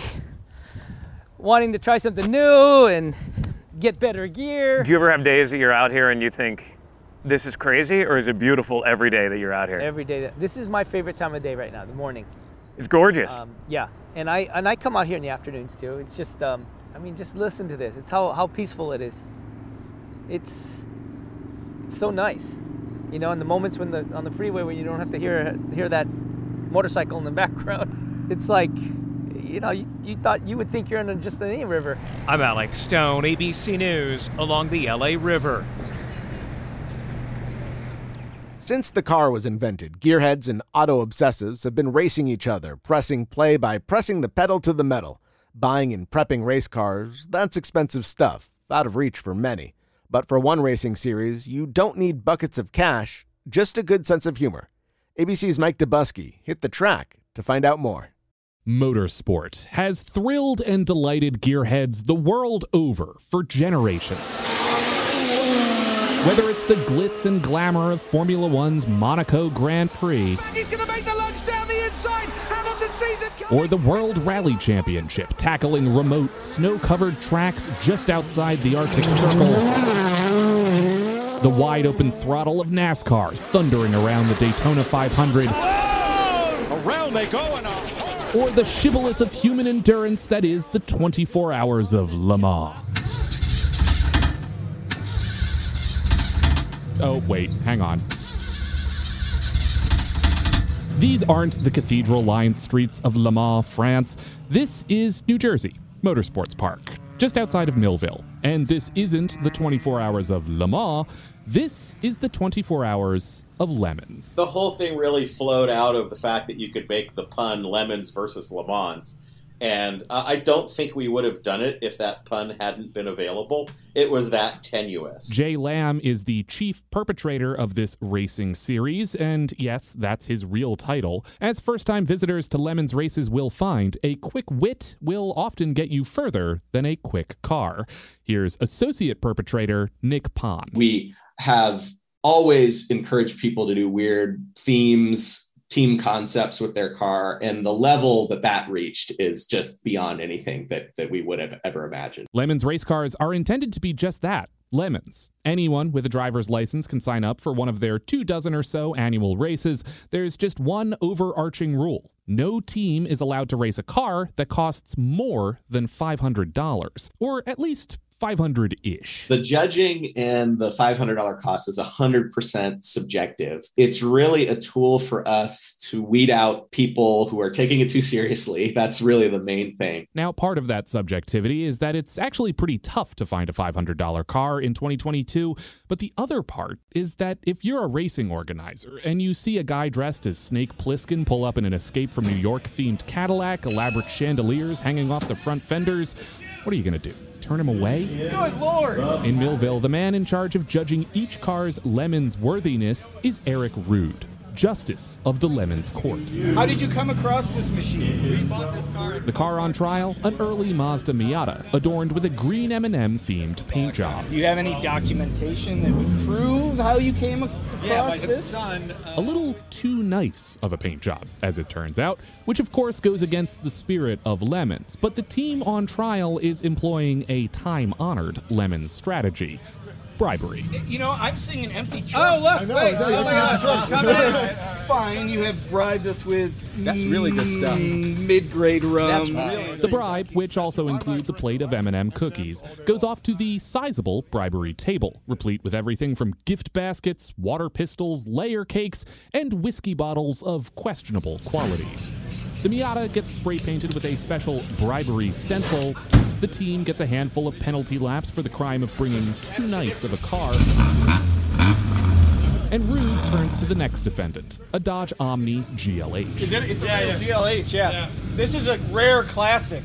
wanting to try something new and get better gear. Do you ever have days that you're out here and you think, this is crazy, or is it beautiful every day that you're out here? Every day. This is my favorite time of day right now, the morning. It's gorgeous. Um, yeah, and I and I come out here in the afternoons too. It's just, um, I mean, just listen to this. It's how, how peaceful it is. It's it's so nice. You know, in the moments when the on the freeway when you don't have to hear hear that motorcycle in the background, it's like, you know, you, you thought you would think you're in a, just any river. I'm Alex Stone, A B C News, along the L A River. Since the car was invented, gearheads and auto obsessives have been racing each other, pressing play by pressing the pedal to the metal. Buying and prepping race cars, that's expensive stuff, out of reach for many. But for one racing series, you don't need buckets of cash, just a good sense of humor. A B C's Mike Dubusky hit the track to find out more. Motorsport has thrilled and delighted gearheads the world over for generations. Whether it's the glitz and glamour of Formula One's Monaco Grand Prix, he's gonna make the lunge down the inside. Hamilton sees it coming. Or the World Rally Championship, tackling remote, snow-covered tracks just outside the Arctic Circle. The wide-open throttle of NASCAR, thundering around the Daytona five hundred. Oh, around they go and a Or the shibboleth of human endurance that is the twenty-four hours of Le Mans. Oh, wait, hang on. These aren't the cathedral-lined streets of Le Mans, France. This is New Jersey, Motorsports Park, just outside of Millville. And this isn't the twenty-four hours of Le Mans. This is the twenty-four hours of Lemons. The whole thing really flowed out of the fact that you could make the pun Lemons versus Le Mans. And uh, I don't think we would have done it if that pun hadn't been available. It was that tenuous. Jay Lamb is the chief perpetrator of this racing series, and yes, that's his real title. As first-time visitors to Lemons races will find, a quick wit will often get you further than a quick car. Here's associate perpetrator Nick Pond. We have always encouraged people to do weird themes, team concepts with their car, and the level that that reached is just beyond anything that, that we would have ever imagined. Lemons race cars are intended to be just that, lemons. Anyone with a driver's license can sign up for one of their two dozen or so annual races. There's just one overarching rule. No team is allowed to race a car that costs more than five hundred dollars, or at least five hundred-ish. The judging and the five hundred dollars cost is one hundred percent subjective. It's really a tool for us to weed out people who are taking it too seriously. That's really the main thing. Now, part of that subjectivity is that it's actually pretty tough to find a five hundred dollars car in twenty twenty-two, but the other part is that if you're a racing organizer and you see a guy dressed as Snake Plissken pull up in an Escape from New York-themed Cadillac, elaborate chandeliers hanging off the front fenders, what are you going to do? Turn him away? Good Lord! In Millville, the man in charge of judging each car's Lemons worthiness is Eric Rude, Justice of the Lemons Court. How did you come across this machine? We bought this car. The car on trial, an early Mazda Miata, adorned with a green M and M themed paint job. Do you have any documentation that would prove how you came across Yeah, this? Son, uh... A little too nice of a paint job, as it turns out, which of course goes against the spirit of Lemons, but the team on trial is employing a time-honored Lemons strategy. Bribery. You know, I'm seeing an empty truck. Oh, look, I know, wait, exactly. oh my God, come in. Fine, you have bribed us with That's really good stuff. mid-grade rum. That's really The bribe, which also includes a plate of M and M cookies, goes off to the sizable bribery table, replete with everything from gift baskets, water pistols, layer cakes, and whiskey bottles of questionable quality. The Miata gets spray painted with a special bribery stencil. The team gets a handful of penalty laps for the crime of bringing too nice of a car. And Rude turns to the next defendant, a Dodge Omni G L H. Is it, it's Yeah, a real yeah. G L H, yeah. Yeah. This is a rare classic.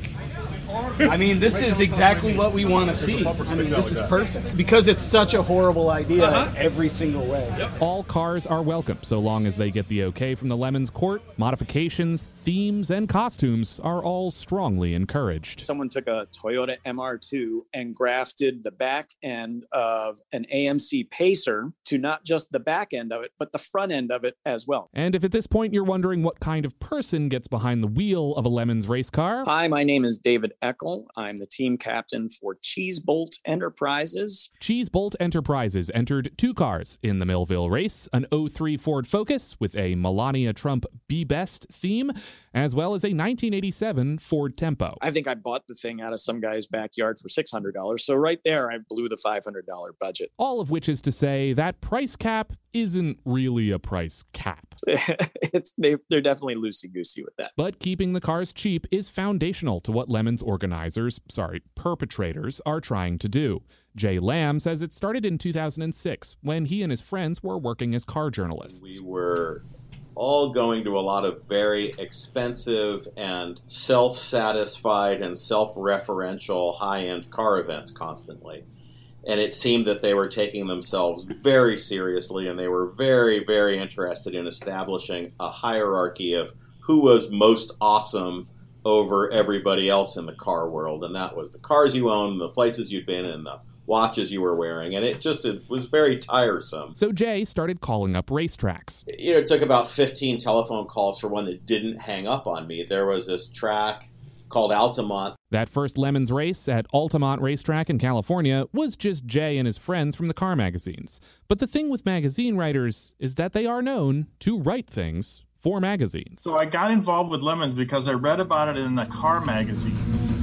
I mean, this is exactly what we want to see. I mean, this is perfect. Because it's such a horrible idea Uh-huh. every single way. All cars are welcome, so long as they get the okay from the Lemons Court. Modifications, themes, and costumes are all strongly encouraged. Someone took a Toyota M R two and grafted the back end of an A M C Pacer to not just the back end of it, but the front end of it as well. And if at this point you're wondering what kind of person gets behind the wheel of a Lemons race car, Hi, my name is David Eckel. I'm the team captain for Cheese Bolt Enterprises. Cheese Bolt Enterprises entered two cars in the Millville race, an oh three Ford Focus with a Melania Trump Be Best theme, as well as a nineteen eighty-seven Ford Tempo. I think I bought the thing out of some guy's backyard for six hundred dollars. So right there, I blew the five hundred dollars budget. All of which is to say that price cap isn't really a price cap. it's they, They're definitely loosey-goosey with that. But keeping the cars cheap is foundational to what Lemons organizers, sorry, perpetrators, are trying to do. Jay Lamb says it started in two thousand six when he and his friends were working as car journalists. We were all going to a lot of very expensive and self-satisfied and self-referential high-end car events constantly. And it seemed that they were taking themselves very seriously, and they were very, very interested in establishing a hierarchy of who was most awesome over everybody else in the car world. And that was the cars you owned, the places you'd been in, the watches you were wearing. And it just it was very tiresome. So Jay started calling up racetracks. You know, it took about fifteen telephone calls for one that didn't hang up on me. There was this track called Altamont. That first Lemons race at Altamont Racetrack in California was just Jay and his friends from the car magazines. But the thing with magazine writers is that they are known to write things for magazines. So I got involved with Lemons because I read about it in the car magazines.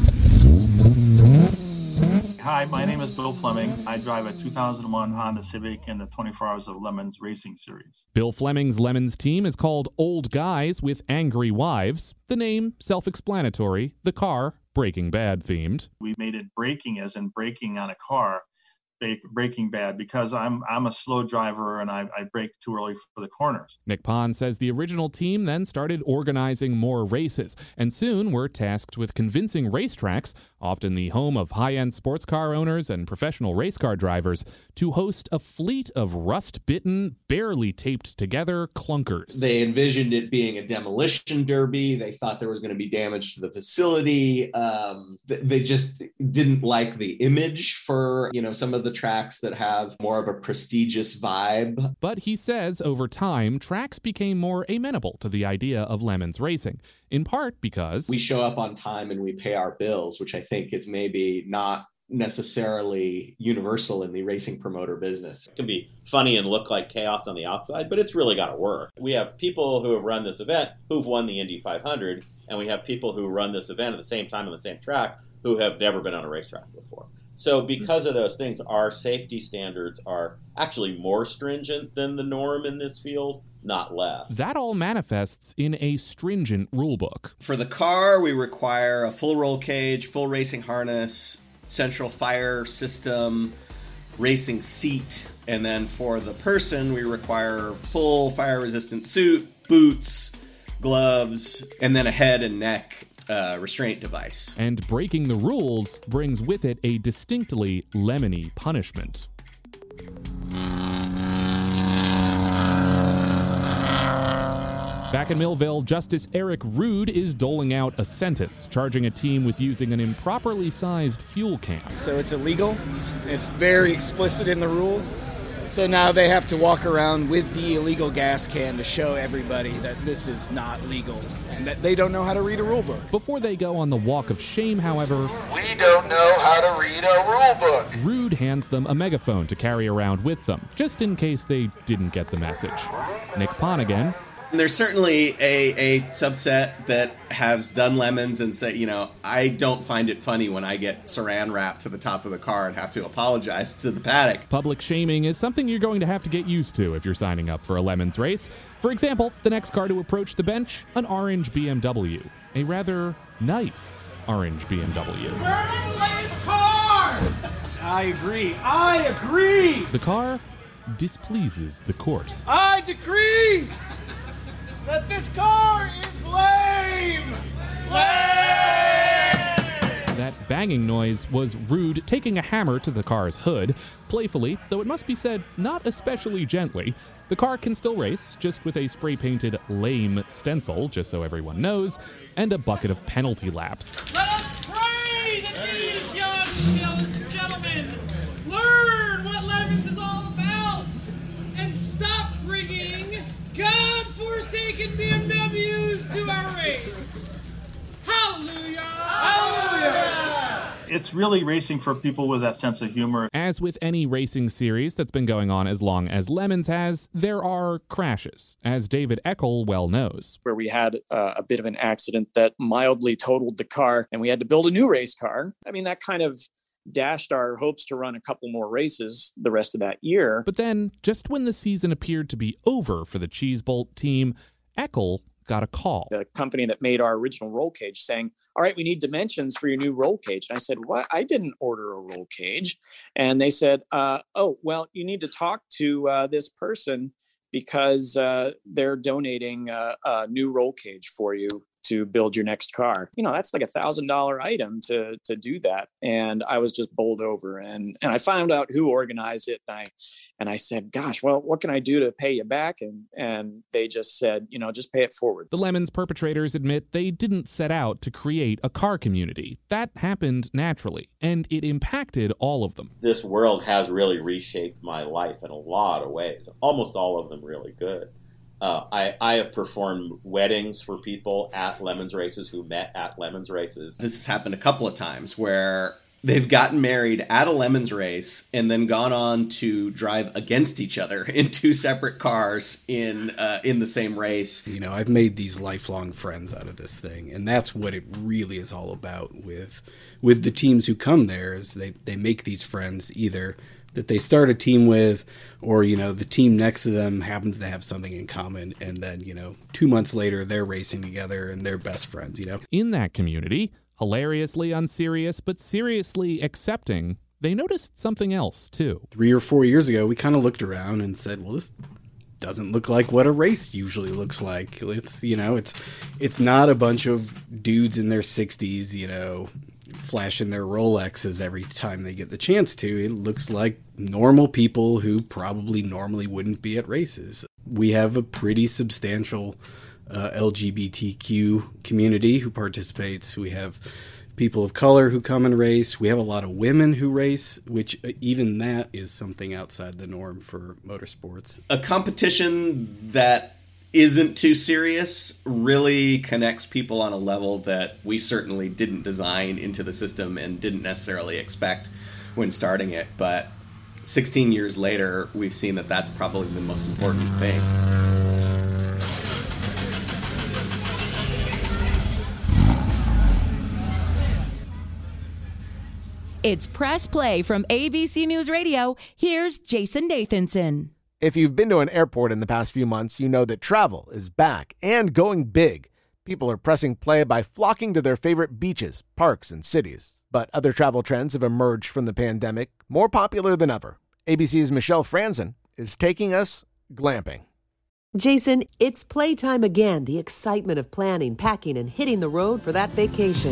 Hi, my name is Bill Fleming. I drive a two thousand one Honda Civic in the twenty-four Hours of Lemons Racing Series. Bill Fleming's Lemons team is called Old Guys with Angry Wives. The name, self-explanatory. The car, Breaking Bad themed. We made it braking as in braking on a car, Breaking Bad, because I'm I'm a slow driver and I, I brake too early for the corners. Nick Pond says the original team then started organizing more races, and soon were tasked with convincing racetracks, often the home of high-end sports car owners and professional race car drivers, to host a fleet of rust-bitten, barely taped-together clunkers. They envisioned it being a demolition derby. They thought there was going to be damage to the facility. Um, they just didn't like the image for, you know, some of the tracks that have more of a prestigious vibe. But he says over time, tracks became more amenable to the idea of Lemons racing, in part because we show up on time and we pay our bills, which I think is maybe not necessarily universal in the racing promoter business. It can be funny and look like chaos on the outside, but it's really got to work. We have people who have run this event who've won the Indy five hundred, and we have people who run this event at the same time on the same track who have never been on a racetrack before. So because of those things, our safety standards are actually more stringent than the norm in this field, not less. That all manifests in a stringent rulebook. For the car, we require a full roll cage, full racing harness, central fire system, racing seat, and then for the person, we require full fire-resistant suit, boots, gloves, and then a head and neck uh, restraint device. And breaking the rules brings with it a distinctly lemony punishment. Back in Millville, Justice Eric Rude is doling out a sentence, charging a team with using an improperly sized fuel can. So it's illegal. It's very explicit in the rules. So now they have to walk around with the illegal gas can to show everybody that this is not legal and that they don't know how to read a rule book. Before they go on the walk of shame, however, we don't know how to read a rule book. Rude hands them a megaphone to carry around with them, just in case they didn't get the message. Nick Pon again. There's certainly a, a subset that has done lemons and say, you know, I don't find it funny when I get saran wrap to the top of the car and have to apologize to the paddock. Public shaming is something you're going to have to get used to if you're signing up for a Lemons race. For example, the next car to approach the bench, an orange B M W. A rather nice orange B M W. Car! I agree. I agree! The car displeases the court. I decree that this car is lame! Lame! That banging noise was Rude taking a hammer to the car's hood. Playfully, though it must be said, not especially gently. The car can still race, just with a spray-painted lame stencil, just so everyone knows, and a bucket of penalty laps. Let us pray that these young gentlemen learn what Lemons is all about and stop bringing God-forsaken B M Ws to our race. Hallelujah! Hallelujah! It's really racing for people with that sense of humor. As with any racing series that's been going on as long as Lemons has, there are crashes, as David Eckel well knows. Where we had uh, a bit of an accident that mildly totaled the car, and we had to build a new race car. I mean, that kind of dashed our hopes to run a couple more races the rest of that year. But then, just when the season appeared to be over for the Cheese Bolt team, Eckel got a call. The company that made our original roll cage saying, all right, we need dimensions for your new roll cage. And I said, what? I didn't order a roll cage. And they said, uh, oh, well, you need to talk to uh, this person because uh, they're donating uh, a new roll cage for you to build your next car. You know, that's like a thousand dollar item to to do that. And I was just bowled over. And and I found out who organized it. And I and I said, gosh, well, what can I do to pay you back? And and they just said, you know, just pay it forward. The Lemons perpetrators admit they didn't set out to create a car community. That happened naturally, and it impacted all of them. This world has really reshaped my life in a lot of ways. Almost all of them really good. Uh, I, I have performed weddings for people at Lemons races who met at Lemons races. This has happened a couple of times where they've gotten married at a Lemons race and then gone on to drive against each other in two separate cars in uh, in the same race. You know, I've made these lifelong friends out of this thing, and that's what it really is all about with with the teams who come there. Is they, they make these friends either that they start a team with, or, you know, the team next to them happens to have something in common, and then, you know, two months later, they're racing together and they're best friends, you know? In that community, hilariously unserious, but seriously accepting, they noticed something else, too. Three or four years ago, we kind of looked around and said, well, this doesn't look like what a race usually looks like. It's, you know, it's it's not a bunch of dudes in their sixties, you know, flashing their Rolexes every time they get the chance to. It looks like normal people who probably normally wouldn't be at races. We have a pretty substantial uh, L G B T Q community who participates. We have people of color who come and race. We have a lot of women who race, which uh, even that is something outside the norm for motorsports. A competition that isn't too serious really connects people on a level that we certainly didn't design into the system and didn't necessarily expect when starting it. But sixteen years later, we've seen that that's probably the most important thing. It's Press Play from A B C News Radio. Here's Jason Nathanson. If you've been to an airport in the past few months, you know that travel is back and going big. People are pressing play by flocking to their favorite beaches, parks, and cities. But other travel trends have emerged from the pandemic, more popular than ever. A B C's Michelle Franzen is taking us glamping. Jason, it's playtime again. The excitement of planning, packing, and hitting the road for that vacation.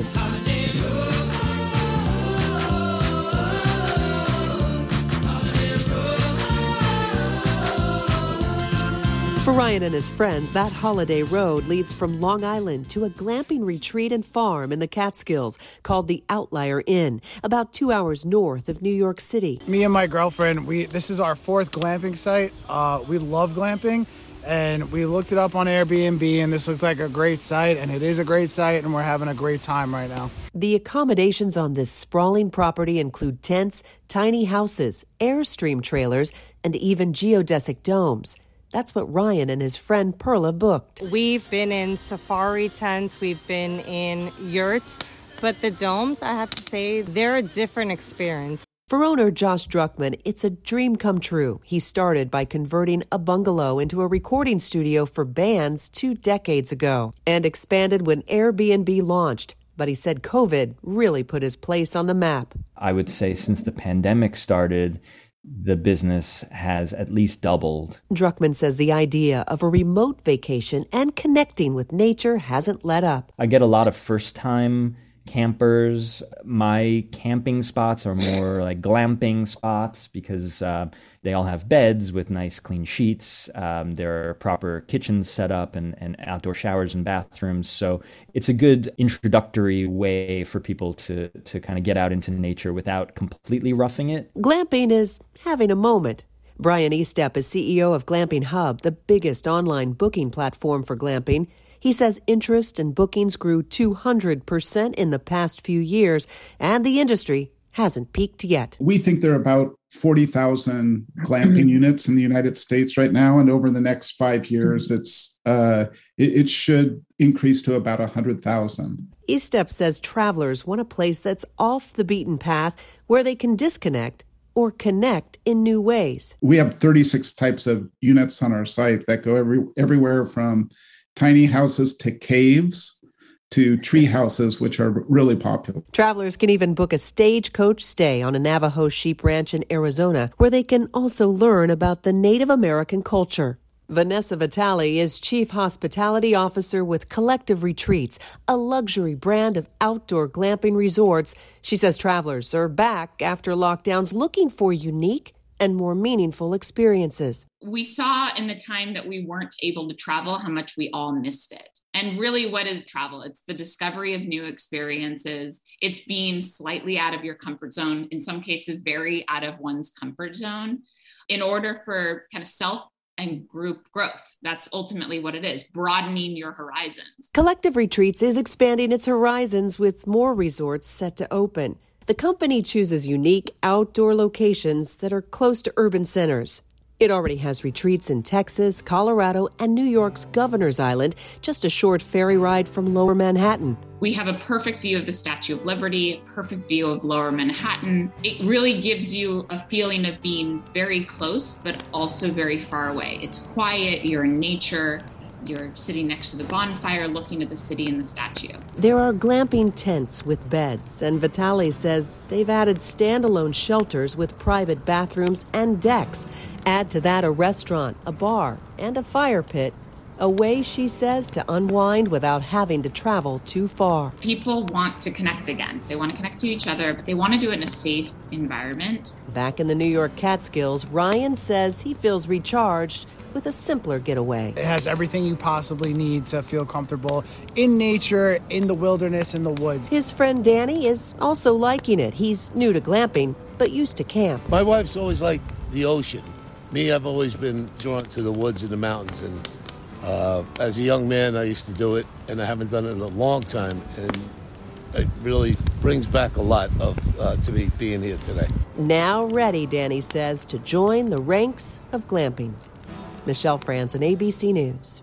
For Ryan and his friends, that holiday road leads from Long Island to a glamping retreat and farm in the Catskills called the Outlier Inn, about two hours north of New York City. Me and my girlfriend, we this is our fourth glamping site. Uh, we love glamping, and we looked it up on Airbnb, and this looked like a great site, and it is a great site, and we're having a great time right now. The accommodations on this sprawling property include tents, tiny houses, Airstream trailers, and even geodesic domes. That's what Ryan and his friend Perla booked. We've been in safari tents, we've been in yurts, but the domes, I have to say, they're a different experience. For owner Josh Druckman, it's a dream come true. He started by converting a bungalow into a recording studio for bands two decades ago and expanded when Airbnb launched. But he said COVID really put his place on the map. I would say since the pandemic started, the business has at least doubled. Druckman says the idea of a remote vacation and connecting with nature hasn't let up. I get a lot of first-time campers. My camping spots are more like glamping spots because uh, they all have beds with nice clean sheets. Um, there are proper kitchens set up and, and outdoor showers and bathrooms. So it's a good introductory way for people to, to kind of get out into nature without completely roughing it. Glamping is having a moment. Brian Estep is C E O of Glamping Hub, the biggest online booking platform for glamping. He says interest and bookings grew two hundred percent in the past few years, and the industry hasn't peaked yet. We think there are about forty thousand glamping units in the United States right now, and over the next five years, it's uh, it, it should increase to about one hundred thousand. Estep says travelers want a place that's off the beaten path where they can disconnect or connect in new ways. We have thirty-six types of units on our site that go every, everywhere from tiny houses to caves to tree houses, which are really popular. Travelers can even book a stagecoach stay on a Navajo sheep ranch in Arizona, where they can also learn about the Native American culture. Vanessa Vitale is Chief Hospitality Officer with Collective Retreats, a luxury brand of outdoor glamping resorts. She says travelers are back after lockdowns looking for unique and more meaningful experiences. We saw in the time that we weren't able to travel how much we all missed it. And really, what is travel? It's the discovery of new experiences. It's being slightly out of your comfort zone, in some cases, very out of one's comfort zone, in order for kind of self and group growth. That's ultimately what it is, broadening your horizons. Collective Retreats is expanding its horizons with more resorts set to open. The company chooses unique outdoor locations that are close to urban centers. It already has retreats in Texas, Colorado, and New York's Governor's Island, just a short ferry ride from Lower Manhattan. We have a perfect view of the Statue of Liberty, a perfect view of Lower Manhattan. It really gives you a feeling of being very close, but also very far away. It's quiet, you're in nature. You're sitting next to the bonfire, looking at the city and the statue. There are glamping tents with beds, and Vitale says they've added standalone shelters with private bathrooms and decks. Add to that a restaurant, a bar, and a fire pit. A way, she says, to unwind without having to travel too far. People want to connect again. They want to connect to each other, but they want to do it in a safe environment. Back in the New York Catskills, Ryan says he feels recharged with a simpler getaway. It has everything you possibly need to feel comfortable in nature, in the wilderness, in the woods. His friend Danny is also liking it. He's new to glamping, but used to camp. My wife's always liked the ocean. Me, I've always been drawn to the woods and the mountains, and Uh, as a young man, I used to do it, and I haven't done it in a long time, and it really brings back a lot of uh, to me being here today. Now ready, Danny says, to join the ranks of glamping. Michelle Franzen, A B C News.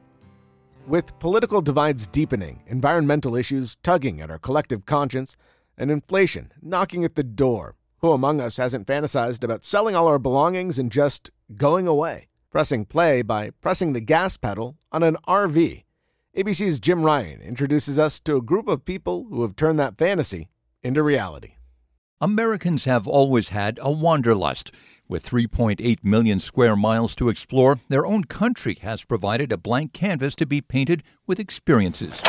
With political divides deepening, environmental issues tugging at our collective conscience, and inflation knocking at the door. Who among us hasn't fantasized about selling all our belongings and just going away? Pressing play by pressing the gas pedal on an R V. A B C's Jim Ryan introduces us to a group of people who have turned that fantasy into reality. Americans have always had a wanderlust. With three point eight million square miles to explore, their own country has provided a blank canvas to be painted with experiences.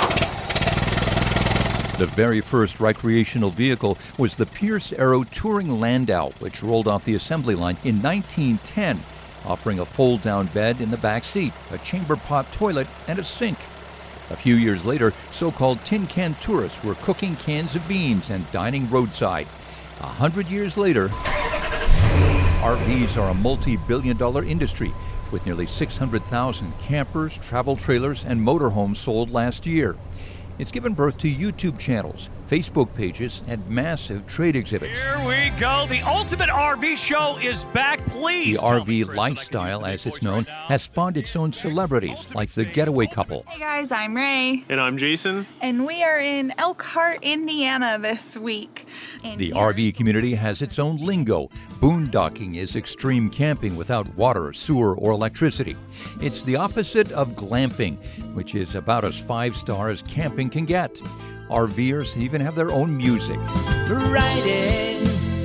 The very first recreational vehicle was the Pierce Arrow Touring Landau, which rolled off the assembly line in nineteen ten, offering a fold-down bed in the back seat, a chamber pot toilet, and a sink. A few years later, so-called tin can tourists were cooking cans of beans and dining roadside. A hundred years later, R Vs are a multi-billion dollar industry, with nearly six hundred thousand campers, travel trailers, and motorhomes sold last year. It's given birth to YouTube channels, Facebook pages, and massive trade exhibits. Here we go. The Ultimate R V Show is back. Please. The R V lifestyle, as it's known, has spawned its own celebrities, like the Getaway Couple. Hey guys, I'm Ray. And I'm Jason. And we are in Elkhart, Indiana this week. And The R V community has its own lingo. Boondocking is extreme camping without water, sewer, or electricity. It's the opposite of glamping, which is about as five-star as camping can get. RVers even have their own music. Riding,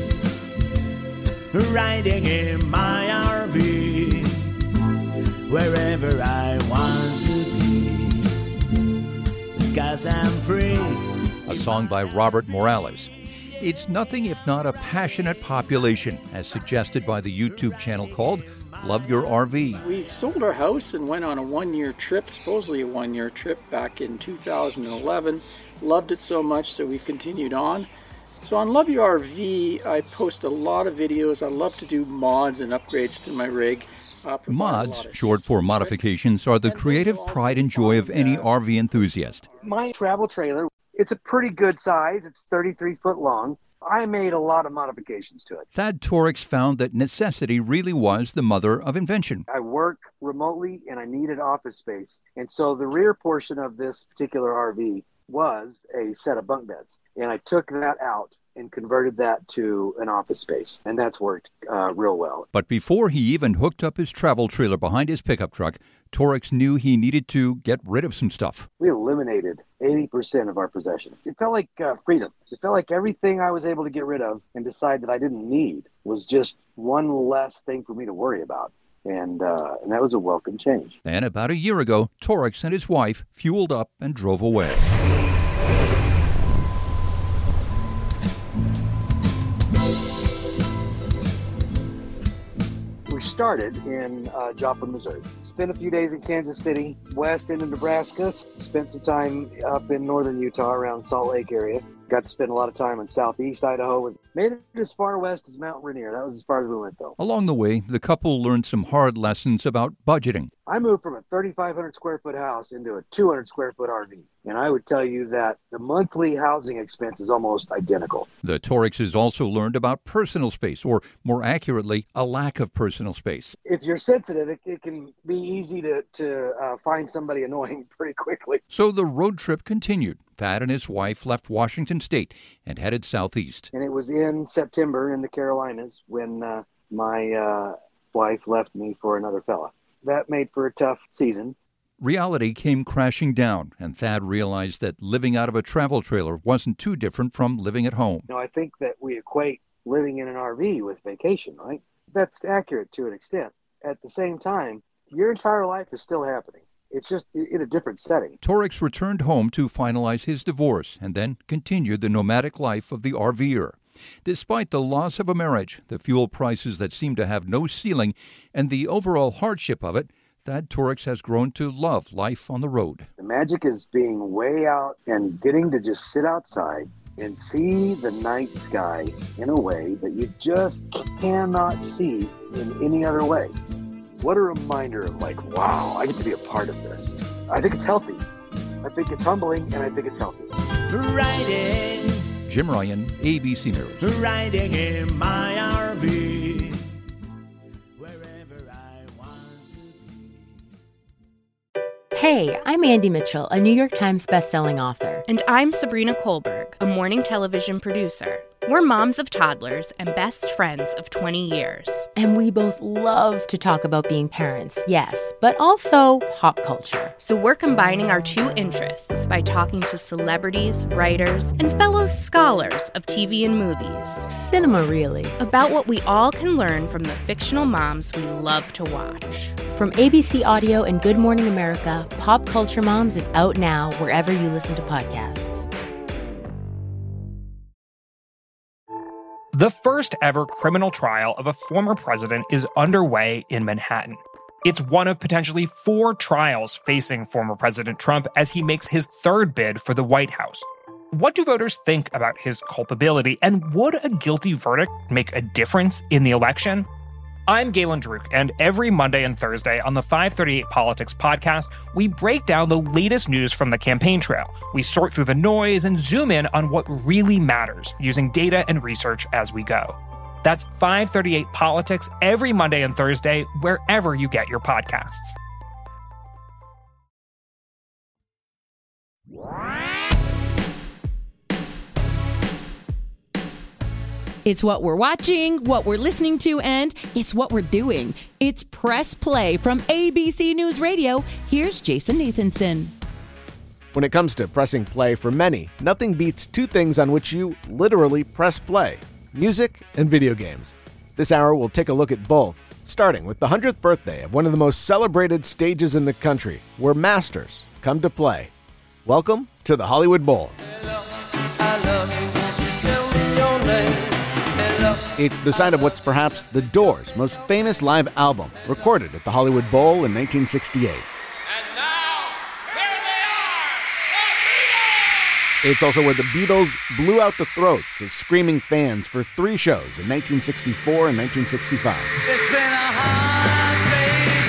riding in my R V, wherever I want to be, because I'm free. A song by Robert Morales. It's nothing if not a passionate population, as suggested by the YouTube channel called Love Your R V. We sold our house and went on a one-year trip, supposedly a one-year trip, back in two thousand eleven. Loved it so much, so we've continued on. So on Love Your R V, I post a lot of videos. I love to do mods and upgrades to my rig. Uh, Mods, short for modifications, are the creative pride and joy of any R V enthusiast. My travel trailer, it's a pretty good size. It's thirty-three foot long. I made a lot of modifications to it. Thad Torix found that necessity really was the mother of invention. I work remotely and I needed office space. And so the rear portion of this particular R V was a set of bunk beds. And I took that out and converted that to an office space. And that's worked uh, real well. But before he even hooked up his travel trailer behind his pickup truck, Torix knew he needed to get rid of some stuff. We eliminated eighty percent of our possessions. It felt like uh, freedom. It felt like everything I was able to get rid of and decide that I didn't need was just one less thing for me to worry about. And, uh, and that was a welcome change. And about a year ago, Torix and his wife fueled up and drove away. We started in uh, Joplin, Missouri. Spent a few days in Kansas City, west into Nebraska. Spent some time up in northern Utah around Salt Lake area. Got to spend a lot of time in southeast Idaho. Made it as far west as Mount Rainier. That was as far as we went, though. Along the way, the couple learned some hard lessons about budgeting. I moved from a thirty-five hundred square foot house into a two hundred square foot R V. And I would tell you that the monthly housing expense is almost identical. The Torixes also learned about personal space, or more accurately, a lack of personal space. If you're sensitive, it, it can be easy to, to uh, find somebody annoying pretty quickly. So the road trip continued. Thad and his wife left Washington State and headed southeast. And it was in September in the Carolinas when uh, my uh, wife left me for another fella. That made for a tough season. Reality came crashing down, and Thad realized that living out of a travel trailer wasn't too different from living at home. You know, I think that we equate living in an R V with vacation, right? That's accurate to an extent. At the same time, your entire life is still happening. It's just in a different setting. Torix returned home to finalize his divorce and then continued the nomadic life of the RVer. Despite the loss of a marriage, the fuel prices that seem to have no ceiling, and the overall hardship of it, Thad Torix has grown to love life on the road. The magic is being way out and getting to just sit outside and see the night sky in a way that you just cannot see in any other way. What a reminder of like, wow, I get to be a part of this. I think it's healthy. I think it's humbling, and I think it's healthy. Riding, Jim Ryan, A B C News. riding in my R V. Hey, I'm Andy Mitchell, a New York Times bestselling author. And I'm Sabrina Kohlberg, a morning morning television producer. We're moms of toddlers and best friends of twenty years. And we both love to talk about being parents, yes, but also pop culture. So we're combining our two interests by talking to celebrities, writers, and fellow scholars of T V and movies. Cinema, really. About what we all can learn from the fictional moms we love to watch. From A B C Audio and Good Morning America, Pop Culture Moms is out now wherever you listen to podcasts. The first ever criminal trial of a former president is underway in Manhattan. It's one of potentially four trials facing former President Trump as he makes his third bid for the White House. What do voters think about his culpability, and would a guilty verdict make a difference in the election? I'm Galen Druk, and every Monday and Thursday on the five thirty-eight Politics podcast, we break down the latest news from the campaign trail. We sort through the noise and zoom in on what really matters, using data and research as we go. That's five thirty-eight Politics every Monday and Thursday, wherever you get your podcasts. It's what we're watching, what we're listening to, and it's what we're doing. It's Press Play from A B C News Radio. Here's Jason Nathanson. When it comes to pressing play, for many, nothing beats two things on which you literally press play: music and video games. This hour, we'll take a look at both, starting with the one hundredth birthday of one of the most celebrated stages in the country, where masters come to play. Welcome to the Hollywood Bowl. It's the site of what's perhaps the Doors' most famous live album, recorded at the Hollywood Bowl in nineteen sixty-eight. And now, here they are, the Beatles! It's also where the Beatles blew out the throats of screaming fans for three shows in nineteen sixty-four and nineteen sixty-five. It's been a hard day's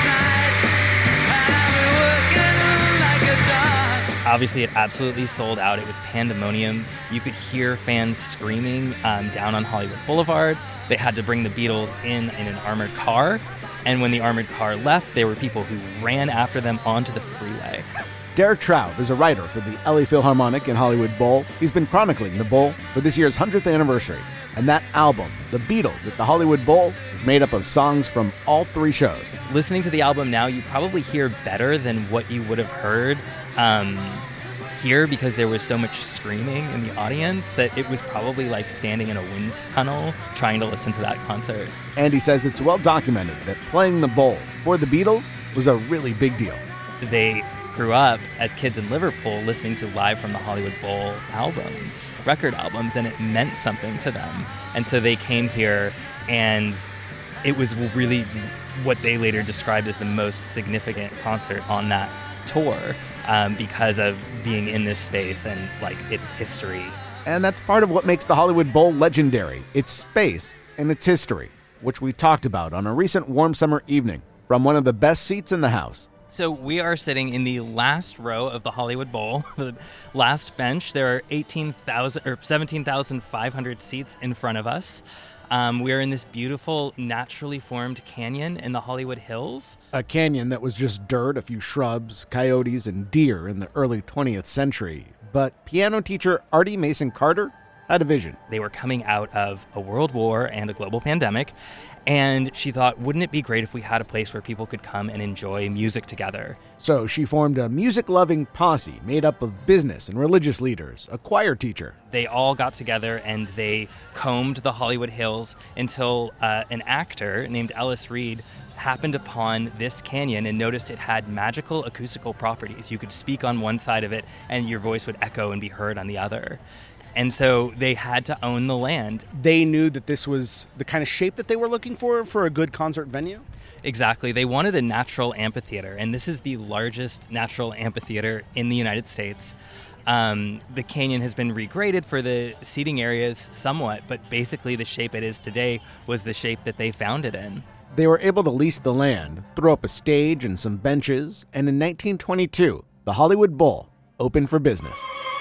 night, and I've been working like a dog. Obviously, it absolutely sold out. It was pandemonium. You could hear fans screaming um, down on Hollywood Boulevard. They had to bring the Beatles in in an armored car. And when the armored car left, there were people who ran after them onto the freeway. Derek Traub is a writer for the L A Philharmonic and Hollywood Bowl. He's been chronicling the Bowl for this year's one hundredth anniversary. And that album, The Beatles at the Hollywood Bowl, is made up of songs from all three shows. Listening to the album now, you probably hear better than what you would have heard um, here, because there was so much screaming in the audience that it was probably like standing in a wind tunnel trying to listen to that concert. And he says it's well documented that playing the Bowl for the Beatles was a really big deal. They grew up as kids in Liverpool listening to Live from the Hollywood Bowl albums, record albums, and it meant something to them. And so they came here, and it was really what they later described as the most significant concert on that tour, um, because of being in this space and like its history. And that's part of what makes the Hollywood Bowl legendary: its space and its history, which we talked about on a recent warm summer evening from one of the best seats in the house. So we are sitting in the last row of the Hollywood Bowl, the last bench. There are eighteen thousand or seventeen thousand five hundred seats in front of us. Um, we are in this beautiful, naturally formed canyon in the Hollywood Hills. A canyon that was just dirt, a few shrubs, coyotes, and deer in the early twentieth century. But piano teacher Artie Mason Carter had a vision. They were coming out of a world war and a global pandemic, and she thought, wouldn't it be great if we had a place where people could come and enjoy music together? So she formed a music-loving posse made up of business and religious leaders, a choir teacher. They all got together and they combed the Hollywood Hills until uh, an actor named Ellis Reed happened upon this canyon and noticed it had magical acoustical properties. You could speak on one side of it and your voice would echo and be heard on the other. And so they had to own the land. They knew that this was the kind of shape that they were looking for for a good concert venue? Exactly. They wanted a natural amphitheater, and this is the largest natural amphitheater in the United States. Um, the canyon has been regraded for the seating areas somewhat, but basically the shape it is today was the shape that they found it in. They were able to lease the land, throw up a stage and some benches, and in nineteen twenty-two, the Hollywood Bowl opened for business.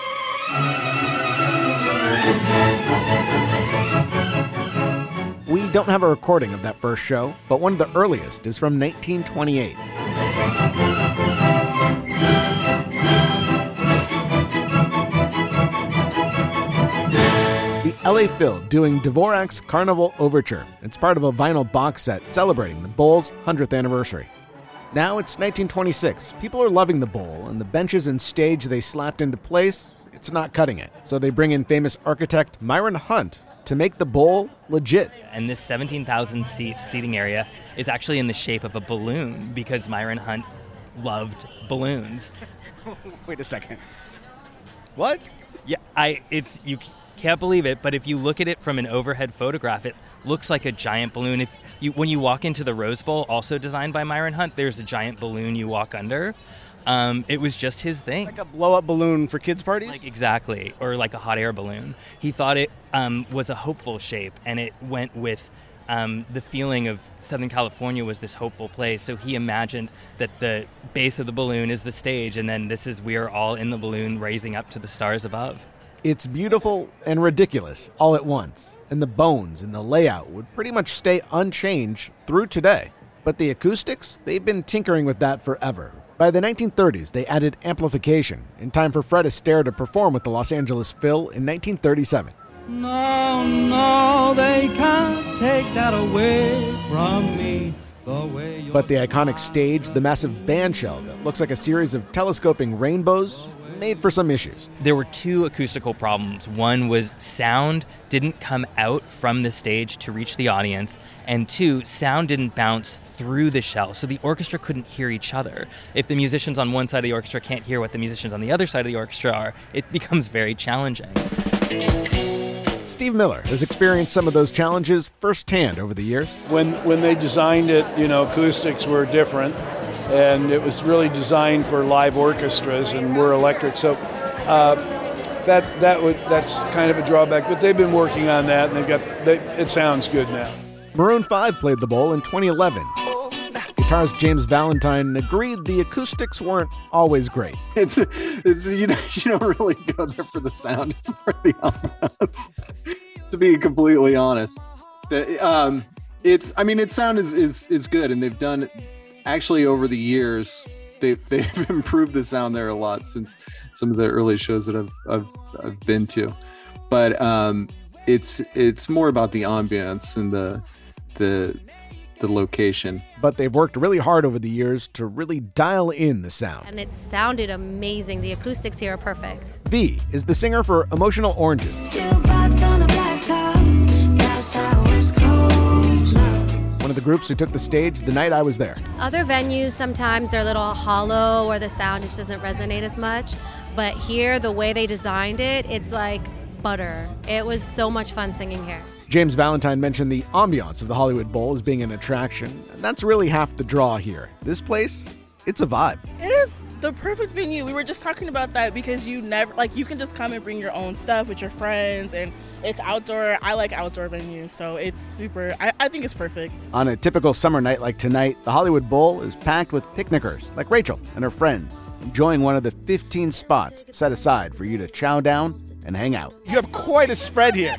We don't have a recording of that first show, but one of the earliest is from nineteen twenty-eight. L A Phil doing Dvorak's Carnival Overture. It's part of a vinyl box set celebrating the Bowl's one hundredth anniversary. Now it's nineteen twenty-six. People are loving the Bowl, and the benches and stage they slapped into place, it's not cutting it. So they bring in famous architect Myron Hunt to make the Bowl legit. And this seventeen thousand seat seating area is actually in the shape of a balloon because Myron Hunt loved balloons. Wait a second. What? Yeah, I. It's you can't believe it, but if you look at it from an overhead photograph, it looks like a giant balloon. If you when you walk into the Rose Bowl, also designed by Myron Hunt, there's a giant balloon you walk under. Um, it was just his thing. Like a blow-up balloon for kids' parties? Like exactly, or like a hot air balloon. He thought it um, was a hopeful shape, and it went with um, the feeling of Southern California was this hopeful place. So he imagined that the base of the balloon is the stage, and then this is we're all in the balloon raising up to the stars above. It's beautiful and ridiculous all at once, and the bones and the layout would pretty much stay unchanged through today. But the acoustics, they've been tinkering with that forever. By the nineteen thirties, they added amplification in time for Fred Astaire to perform with the Los Angeles Phil in nineteen thirty-seven. No, no, they can't take that away from me. The way But the iconic stage, the massive band shell that looks like a series of telescoping rainbows, made for some issues. There were two acoustical problems. One was sound didn't come out from the stage to reach the audience, and two, sound didn't bounce through the shell, so the orchestra couldn't hear each other. If the musicians on one side of the orchestra can't hear what the musicians on the other side of the orchestra are, it becomes very challenging. Steve Miller has experienced some of those challenges firsthand over the years. When when they designed it, you know, acoustics were different, and it was really designed for live orchestras, and we're electric, so uh, that that would that's kind of a drawback. But they've been working on that, and they've got they, it sounds good now. Maroon five played the Bowl in twenty eleven. Guitarist James Valentine agreed the acoustics weren't always great. It's it's you know you don't really go there for the sound. It's for the ambiance. To be completely honest, the, um, it's I mean, its sound is, is is good, and they've done actually over the years. They've they've improved the sound there a lot since some of the early shows that I've I've, I've been to, but um, it's it's more about the ambience and the the. the location. But they've worked really hard over the years to really dial in the sound. And it sounded amazing. The acoustics here are perfect. V is the singer for Emotional Oranges. One of the groups who took the stage the night I was there. Other venues, sometimes they're a little hollow or the sound just doesn't resonate as much. But here, the way they designed it, it's like butter. It was so much fun singing here. James Valentine mentioned the ambiance of the Hollywood Bowl as being an attraction, and that's really half the draw here. This place, it's a vibe. It is the perfect venue. We were just talking about that because you never, like, you can just come and bring your own stuff with your friends, and it's outdoor. I like outdoor venues, so it's super, I, I think it's perfect. On a typical summer night like tonight, the Hollywood Bowl is packed with picnickers like Rachel and her friends, enjoying one of the fifteen spots set aside for you to chow down and hang out. You have quite a spread here.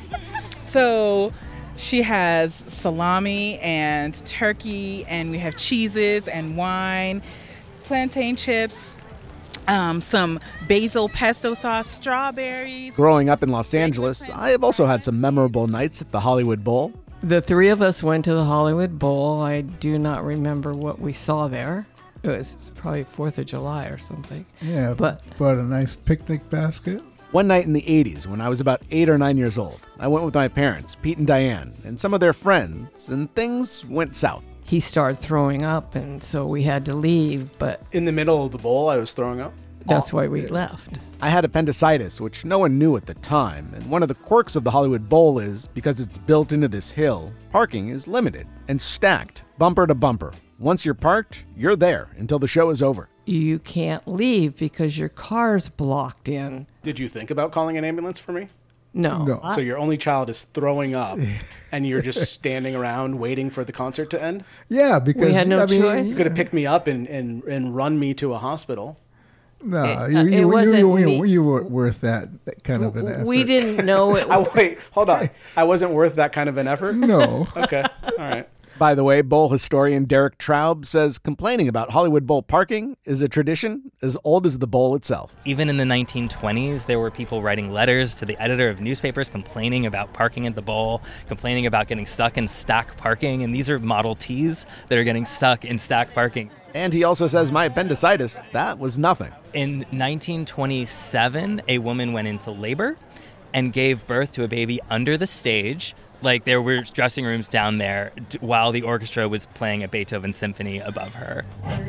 So she has salami and turkey, and we have cheeses and wine, plantain chips, um, some basil pesto sauce, strawberries. Growing up in Los Angeles, I have also had some memorable nights at the Hollywood Bowl. The three of us went to the Hollywood Bowl. I do not remember what we saw there. It was it's probably fourth of July or something. Yeah, but brought a nice picnic basket. One night in the eighties, when I was about eight or nine years old, I went with my parents, Pete and Diane, and some of their friends, and things went south. He started throwing up, and so we had to leave, but... In the middle of the bowl, I was throwing up? That's why we left. I had appendicitis, which no one knew at the time, and one of the quirks of the Hollywood Bowl is, because it's built into this hill, parking is limited and stacked, bumper to bumper. Once you're parked, you're there until the show is over. You can't leave because your car's blocked in. Did you think about calling an ambulance for me? No. No. So your only child is throwing up, and you're just standing around waiting for the concert to end? Yeah, because we had no I mean, choice. You could have picked me up and, and, and run me to a hospital. No, It- you, uh, you, it you, wasn't you, you, me. you weren't worth that, that kind of an effort. We didn't know it. I, wait, hold on. I wasn't worth that kind of an effort? No. Okay, all right. By the way, Bowl historian Derek Traub says complaining about Hollywood Bowl parking is a tradition as old as the bowl itself. Even in the nineteen twenties, there were people writing letters to the editor of newspapers complaining about parking at the bowl, complaining about getting stuck in stack parking, and these are Model Ts that are getting stuck in stack parking. And he also says my appendicitis, that was nothing. In nineteen twenty-seven, a woman went into labor and gave birth to a baby under the stage. Like, there were dressing rooms down there while the orchestra was playing a Beethoven symphony above her.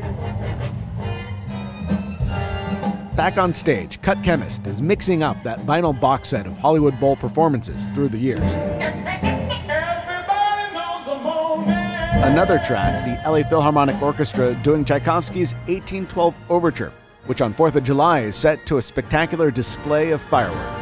Back on stage, Cut Chemist is mixing up that vinyl box set of Hollywood Bowl performances through the years. Another track, the L A Philharmonic Orchestra doing Tchaikovsky's eighteen twelve Overture, which on fourth of July is set to a spectacular display of fireworks.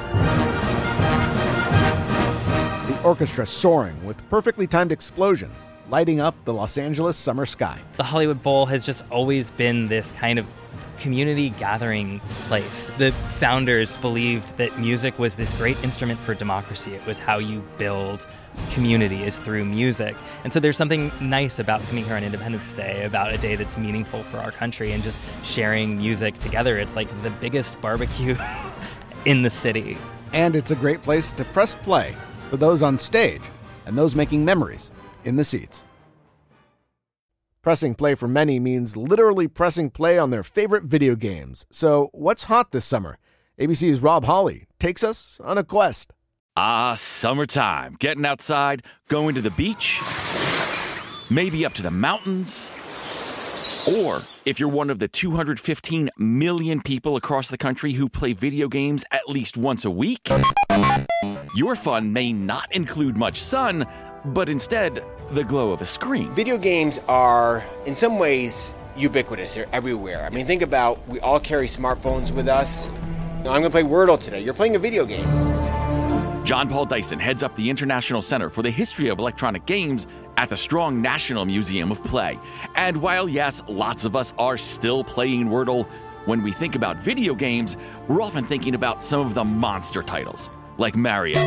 Orchestra soaring with perfectly timed explosions, lighting up the Los Angeles summer sky. The Hollywood Bowl has just always been this kind of community gathering place. The founders believed that music was this great instrument for democracy. It was how you build community, is through music. And so there's something nice about coming here on Independence Day, about a day that's meaningful for our country and just sharing music together. It's like the biggest barbecue in the city. And it's a great place to press play for those on stage and those making memories in the seats. Pressing play for many means literally pressing play on their favorite video games. So what's hot this summer? A B C's Rob Hawley takes us on a quest. Ah, summertime. Getting outside, going to the beach, maybe up to the mountains. Or if you're one of the two hundred fifteen million people across the country who play video games at least once a week, your fun may not include much sun, but instead the glow of a screen. Video games are, in some ways, ubiquitous. They're everywhere. I mean, think about, we all carry smartphones with us. You know, I'm going to play Wordle today. You're playing a video game. John Paul Dyson heads up the International Center for the History of Electronic Games at the Strong National Museum of Play. And while, yes, lots of us are still playing Wordle, when we think about video games, we're often thinking about some of the monster titles, like Mario,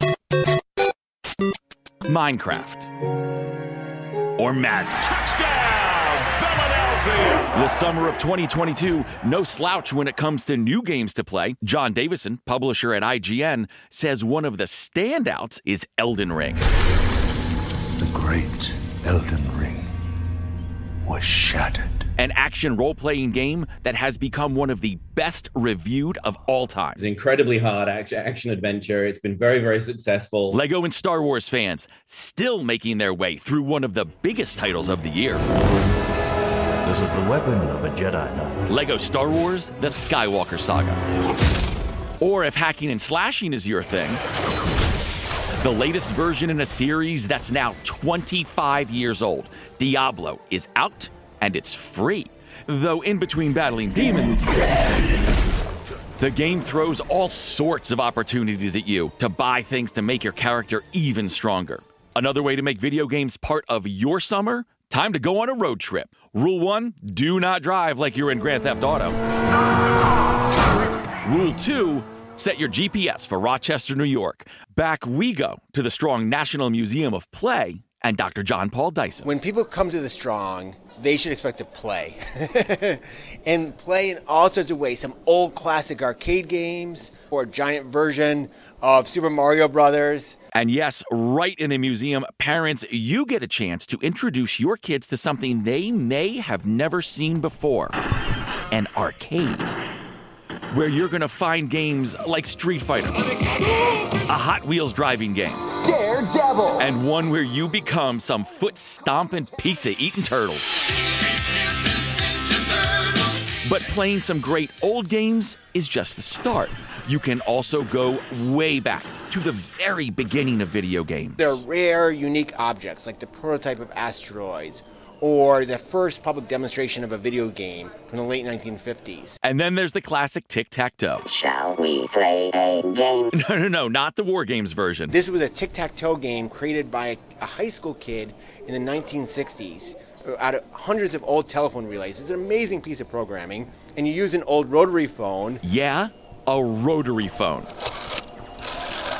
Minecraft, or Madden. Touchdown, Philadelphia! The summer of twenty twenty-two, no slouch when it comes to new games to play. John Davison, publisher at I G N, says one of the standouts is Elden Ring. The great Elden Ring was shattered. An action role-playing game that has become one of the best reviewed of all time. It's an incredibly hard action adventure. It's been very, very successful. Lego and Star Wars fans still making their way through one of the biggest titles of the year. This is the weapon of a Jedi Knight. Lego Star Wars: The Skywalker Saga. Or if hacking and slashing is your thing, the latest version in a series that's now twenty-five years old, Diablo, is out and it's free. Though in between battling demons, the game throws all sorts of opportunities at you to buy things to make your character even stronger. Another way to make video games part of your summer? Time to go on a road trip. Rule one, do not drive like you're in Grand Theft Auto. Rule two, set your G P S for Rochester, New York. Back we go to the Strong National Museum of Play and Doctor John Paul Dyson. When people come to the Strong, they should expect to play. And play in all sorts of ways. Some old classic arcade games or a giant version of Super Mario Brothers. And yes, right in the museum, parents, you get a chance to introduce your kids to something they may have never seen before. An arcade. Where you're going to find games like Street Fighter, a Hot Wheels driving game, Daredevil, and one where you become some foot-stomping, pizza-eating turtles. But playing some great old games is just the start. You can also go way back to the very beginning of video games. They're rare, unique objects, like the prototype of asteroids, or the first public demonstration of a video game from the late nineteen fifties. And then there's the classic tic-tac-toe. Shall we play a game? No, no, no, not the War Games version. This was a tic-tac-toe game created by a high school kid in the nineteen sixties out of hundreds of old telephone relays. It's an amazing piece of programming, and you use an old rotary phone. Yeah, a rotary phone.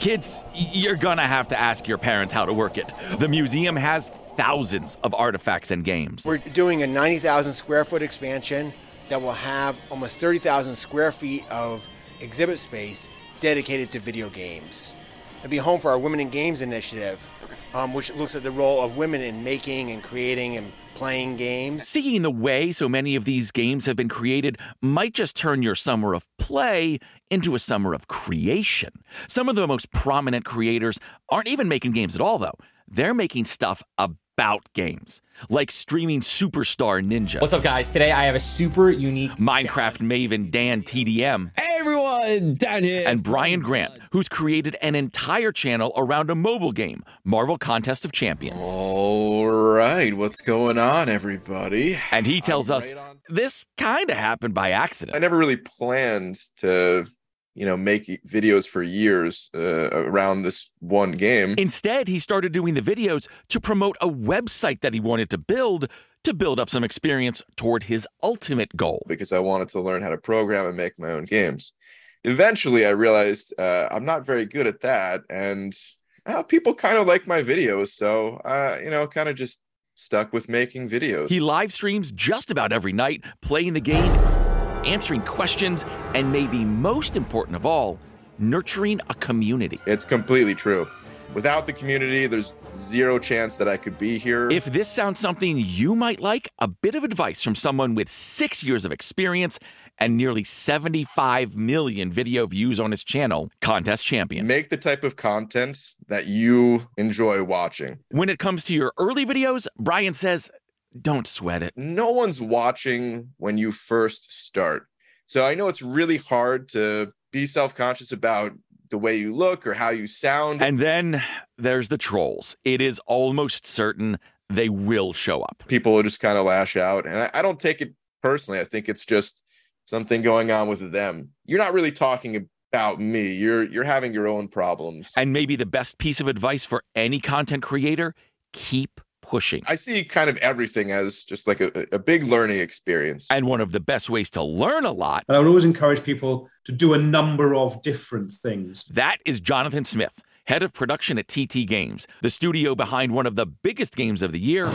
Kids, you're gonna have to ask your parents how to work it. The museum has thousands of artifacts and games. We're doing a ninety thousand square foot expansion that will have almost thirty thousand square feet of exhibit space dedicated to video games. It'll be home for our Women in Games initiative, um, which looks at the role of women in making and creating and playing games. Seeing the way so many of these games have been created might just turn your summer of play into a summer of creation. Some of the most prominent creators aren't even making games at all, though. They're making stuff about games, like streaming superstar Ninja. What's up, guys? Today I have a super unique Minecraft maven Dan T D M. Hey, everyone! Dan here. And Brian Grant, who's created an entire channel around a mobile game, Marvel Contest of Champions. All right, what's going on, everybody? And he tells us this kind of happened by accident. I never really planned to, you know, make videos for years uh, around this one game. Instead, he started doing the videos to promote a website that he wanted to build to build up some experience toward his ultimate goal. Because I wanted to learn how to program and make my own games. Eventually, I realized uh, I'm not very good at that, and uh, people kind of like my videos, so, uh, you know, kind of just stuck with making videos. He live streams just about every night, playing the game, answering questions, and maybe most important of all, nurturing a community. It's completely true. Without the community, there's zero chance that I could be here. If this sounds something you might like, a bit of advice from someone with six years of experience and nearly seventy-five million video views on his channel, Contest Champion. Make the type of content that you enjoy watching. When it comes to your early videos, Brian says, don't sweat it. No one's watching when you first start. So I know it's really hard to be self-conscious about the way you look or how you sound. And then there's the trolls. It is almost certain they will show up. People will just kind of lash out. And I, I don't take it personally. I think it's just something going on with them. You're not really talking about me. You're you're having your own problems. And maybe the best piece of advice for any content creator, keep pushing. I see kind of everything as just like a, a big learning experience. And one of the best ways to learn a lot. And I would always encourage people to do a number of different things. That is Jonathan Smith, head of production at T T Games, the studio behind one of the biggest games of the year,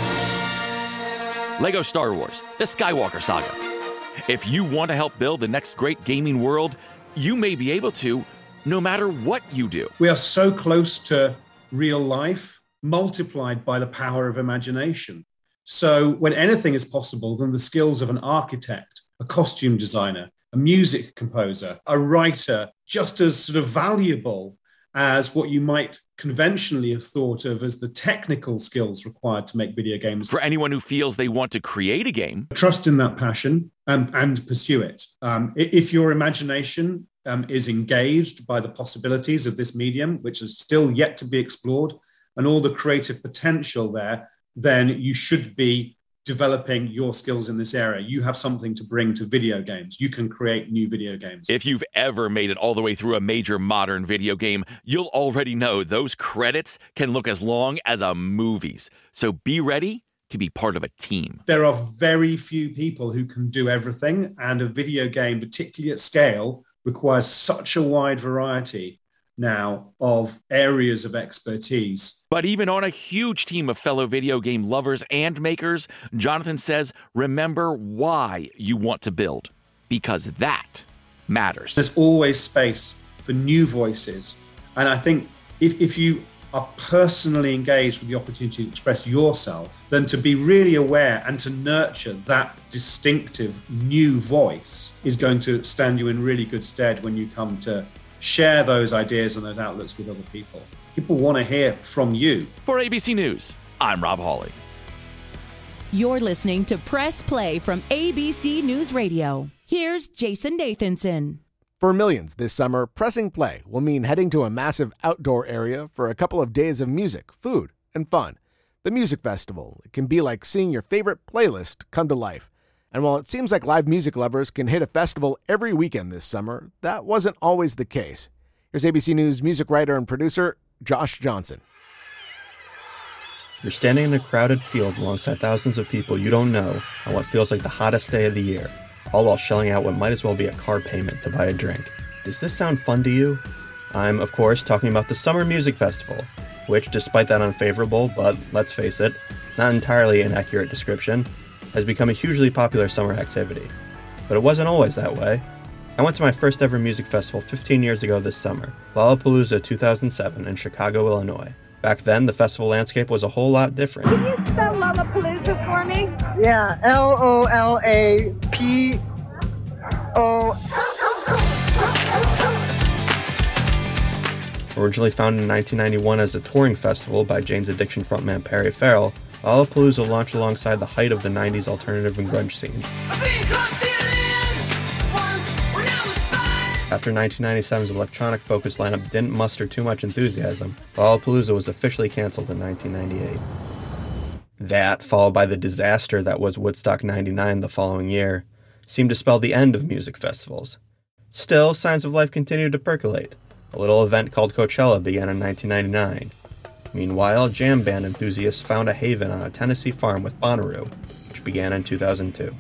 Lego Star Wars, The Skywalker Saga. If you want to help build the next great gaming world, you may be able to, no matter what you do. We are so close to real life, multiplied by the power of imagination. So when anything is possible, then the skills of an architect, a costume designer, a music composer, a writer, just as sort of valuable as what you might conventionally have thought of as the technical skills required to make video games. For anyone who feels they want to create a game, trust in that passion and, and pursue it. Um, if your imagination um, is engaged by the possibilities of this medium, which is still yet to be explored, and all the creative potential there, then you should be developing your skills in this area. You have something to bring to video games. You can create new video games. If you've ever made it all the way through a major modern video game, you'll already know those credits can look as long as a movie's. So be ready to be part of a team. There are very few people who can do everything, and a video game, particularly at scale, requires such a wide variety now of areas of expertise. But even on a huge team of fellow video game lovers and makers, Jonathan says, remember why you want to build, because that matters. There's always space for new voices. And I think if, if you are personally engaged with the opportunity to express yourself, then to be really aware and to nurture that distinctive new voice is going to stand you in really good stead when you come to share those ideas and those outlooks with other people. People want to hear from you. For A B C News, I'm Rob Hawley. You're listening to Press Play from A B C News Radio. Here's Jason Nathanson. For millions this summer, pressing play will mean heading to a massive outdoor area for a couple of days of music, food, and fun. The Music Festival. It can be like seeing your favorite playlist come to life. And while it seems like live music lovers can hit a festival every weekend this summer, that wasn't always the case. Here's A B C News music writer and producer Josh Johnson. You're standing in a crowded field alongside thousands of people you don't know on what feels like the hottest day of the year, all while shelling out what might as well be a car payment to buy a drink. Does this sound fun to you? I'm, of course, talking about the Summer Music Festival, which, despite that unfavorable, but let's face it, not entirely inaccurate description, has become a hugely popular summer activity. But it wasn't always that way. I went to my first ever music festival fifteen years ago this summer, Lollapalooza two thousand seven in Chicago, Illinois. Back then, the festival landscape was a whole lot different. Can you spell Lollapalooza for me? Yeah, L O L A P O. Originally founded in nineteen ninety-one as a touring festival by Jane's Addiction frontman Perry Farrell, Lollapalooza launched alongside the height of the nineties alternative and grunge scene. After nineteen ninety-seven's electronic-focused lineup didn't muster too much enthusiasm, Lollapalooza was officially canceled in nineteen ninety-eight. That, followed by the disaster that was Woodstock ninety-nine the following year, seemed to spell the end of music festivals. Still, signs of life continued to percolate. A little event called Coachella began in nineteen ninety-nine. Meanwhile, jam band enthusiasts found a haven on a Tennessee farm with Bonnaroo, which began in two thousand two.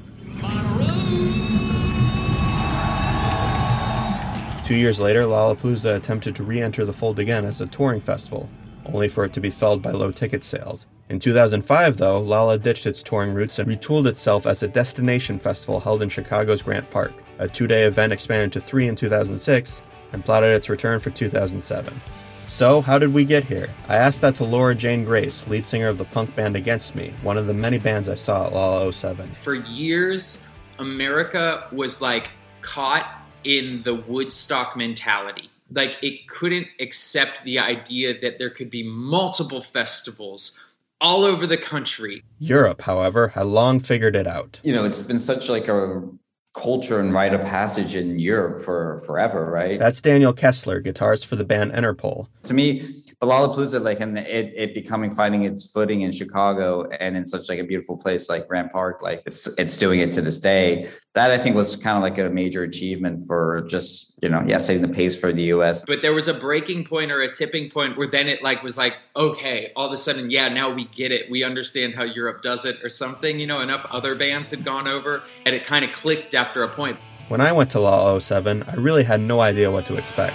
Two years later, Lollapalooza attempted to re-enter the fold again as a touring festival, only for it to be felled by low ticket sales. In two thousand five, though, Lolla ditched its touring roots and retooled itself as a destination festival held in Chicago's Grant Park. A two-day event expanded to three in two thousand six, and plotted its return for two thousand seven. So, how did we get here? I asked that to Laura Jane Grace, lead singer of the punk band Against Me, one of the many bands I saw at Lolla oh seven. For years, America was like caught in the Woodstock mentality. Like, it couldn't accept the idea that there could be multiple festivals all over the country. Europe, however, had long figured it out. You know, it's been such like a culture and rite of passage in Europe for forever, right? That's Daniel Kessler, guitarist for the band Interpol. To me, Lollapalooza, like, and it, it becoming finding its footing in Chicago and in such like a beautiful place like Grant Park, like it's it's doing it to this day. That I think was kind of like a major achievement for just, you know, yeah, setting the pace for the U S. But there was a breaking point or a tipping point where then it like was like, okay, all of a sudden, yeah, now we get it. We understand how Europe does it or something. You know, enough other bands had gone over and it kind of clicked after a point. When I went to Lolla oh seven, I really had no idea what to expect.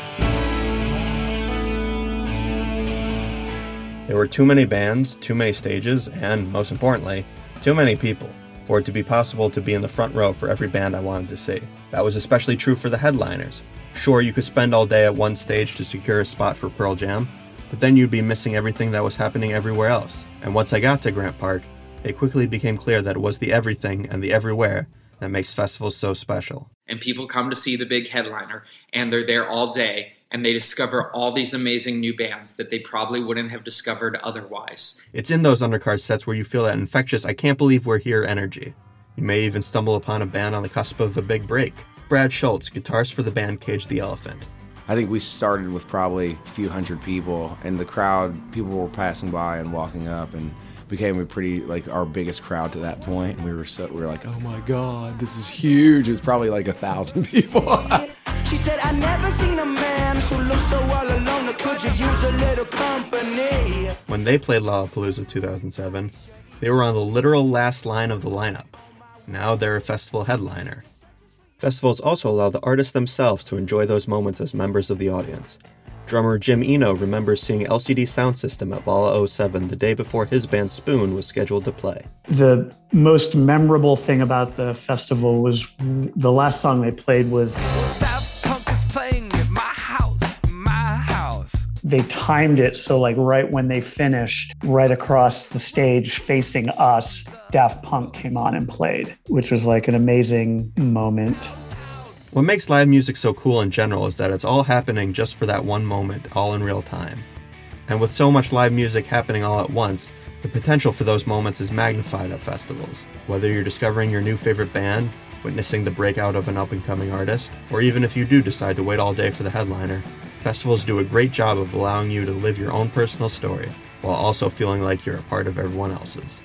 There were too many bands, too many stages, and, most importantly, too many people for it to be possible to be in the front row for every band I wanted to see. That was especially true for the headliners. Sure, you could spend all day at one stage to secure a spot for Pearl Jam, but then you'd be missing everything that was happening everywhere else. And once I got to Grant Park, it quickly became clear that it was the everything and the everywhere that makes festivals so special. And people come to see the big headliner, and they're there all day, and they discover all these amazing new bands that they probably wouldn't have discovered otherwise. It's in those undercard sets where you feel that infectious, I can't believe we're here energy. You may even stumble upon a band on the cusp of a big break. Brad Schultz, guitarist for the band Cage the Elephant. I think we started with probably a few hundred people, and the crowd, people were passing by and walking up, and became a pretty, like, our biggest crowd to that point. And we were so, we were like, oh my God, this is huge. It was probably like a thousand people. She said, I never seen a man who looks so all alone. Could you use a little company? When they played Lollapalooza two thousand seven, they were on the literal last line of the lineup. Now they're a festival headliner. Festivals also allow the artists themselves to enjoy those moments as members of the audience. Drummer Jim Eno remembers seeing L C D Sound System at Lolla oh seven the day before his band Spoon was scheduled to play. The most memorable thing about the festival was the last song they played was Daft Punk is playing at my house, my house. They timed it so like right when they finished, right across the stage facing us, Daft Punk came on and played, which was like an amazing moment. What makes live music so cool in general is that it's all happening just for that one moment, all in real time. And with so much live music happening all at once, the potential for those moments is magnified at festivals. Whether you're discovering your new favorite band, witnessing the breakout of an up-and-coming artist, or even if you do decide to wait all day for the headliner, festivals do a great job of allowing you to live your own personal story, while also feeling like you're a part of everyone else's.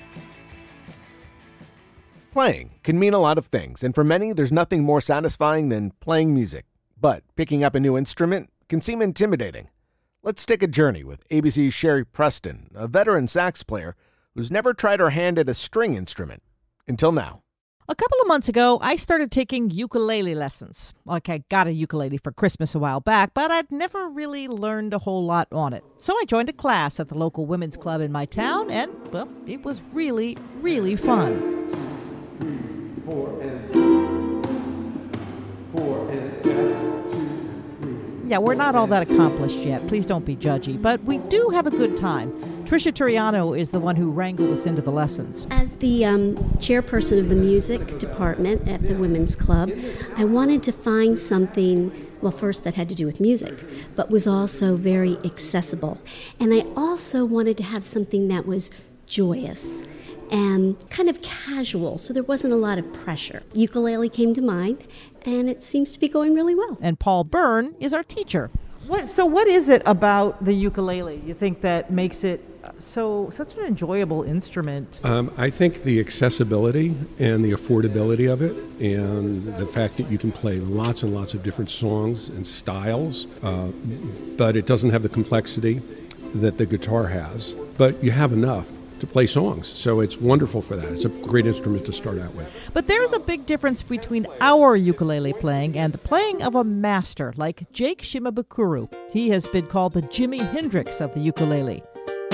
Playing can mean a lot of things, and for many, there's nothing more satisfying than playing music. But picking up a new instrument can seem intimidating. Let's take a journey with A B C's Sherry Preston, a veteran sax player who's never tried her hand at a string instrument until now. A couple of months ago, I started taking ukulele lessons. Like, I got a ukulele for Christmas a while back, but I'd never really learned a whole lot on it. So I joined a class at the local women's club in my town, and, well, it was really, really fun. Three, four, and six. Four, and two, three. Yeah, we're not all that accomplished yet. Please don't be judgy. But we do have a good time. Trisha Turiano is the one who wrangled us into the lessons. As the um, chairperson of the music department at the Women's Club, I wanted to find something, well, first that had to do with music, but was also very accessible. And I also wanted to have something that was joyous and kind of casual, so there wasn't a lot of pressure. Ukulele came to mind, and it seems to be going really well. And Paul Byrne is our teacher. What, so what is it about the ukulele you think that makes it so such an enjoyable instrument? Um, I think the accessibility and the affordability of it, and the fact that you can play lots and lots of different songs and styles, uh, but it doesn't have the complexity that the guitar has. But you have enough to play songs, so it's wonderful for that. It's a great instrument to start out with. But there's a big difference between our ukulele playing and the playing of a master like Jake Shimabukuro. He has been called the Jimi Hendrix of the ukulele.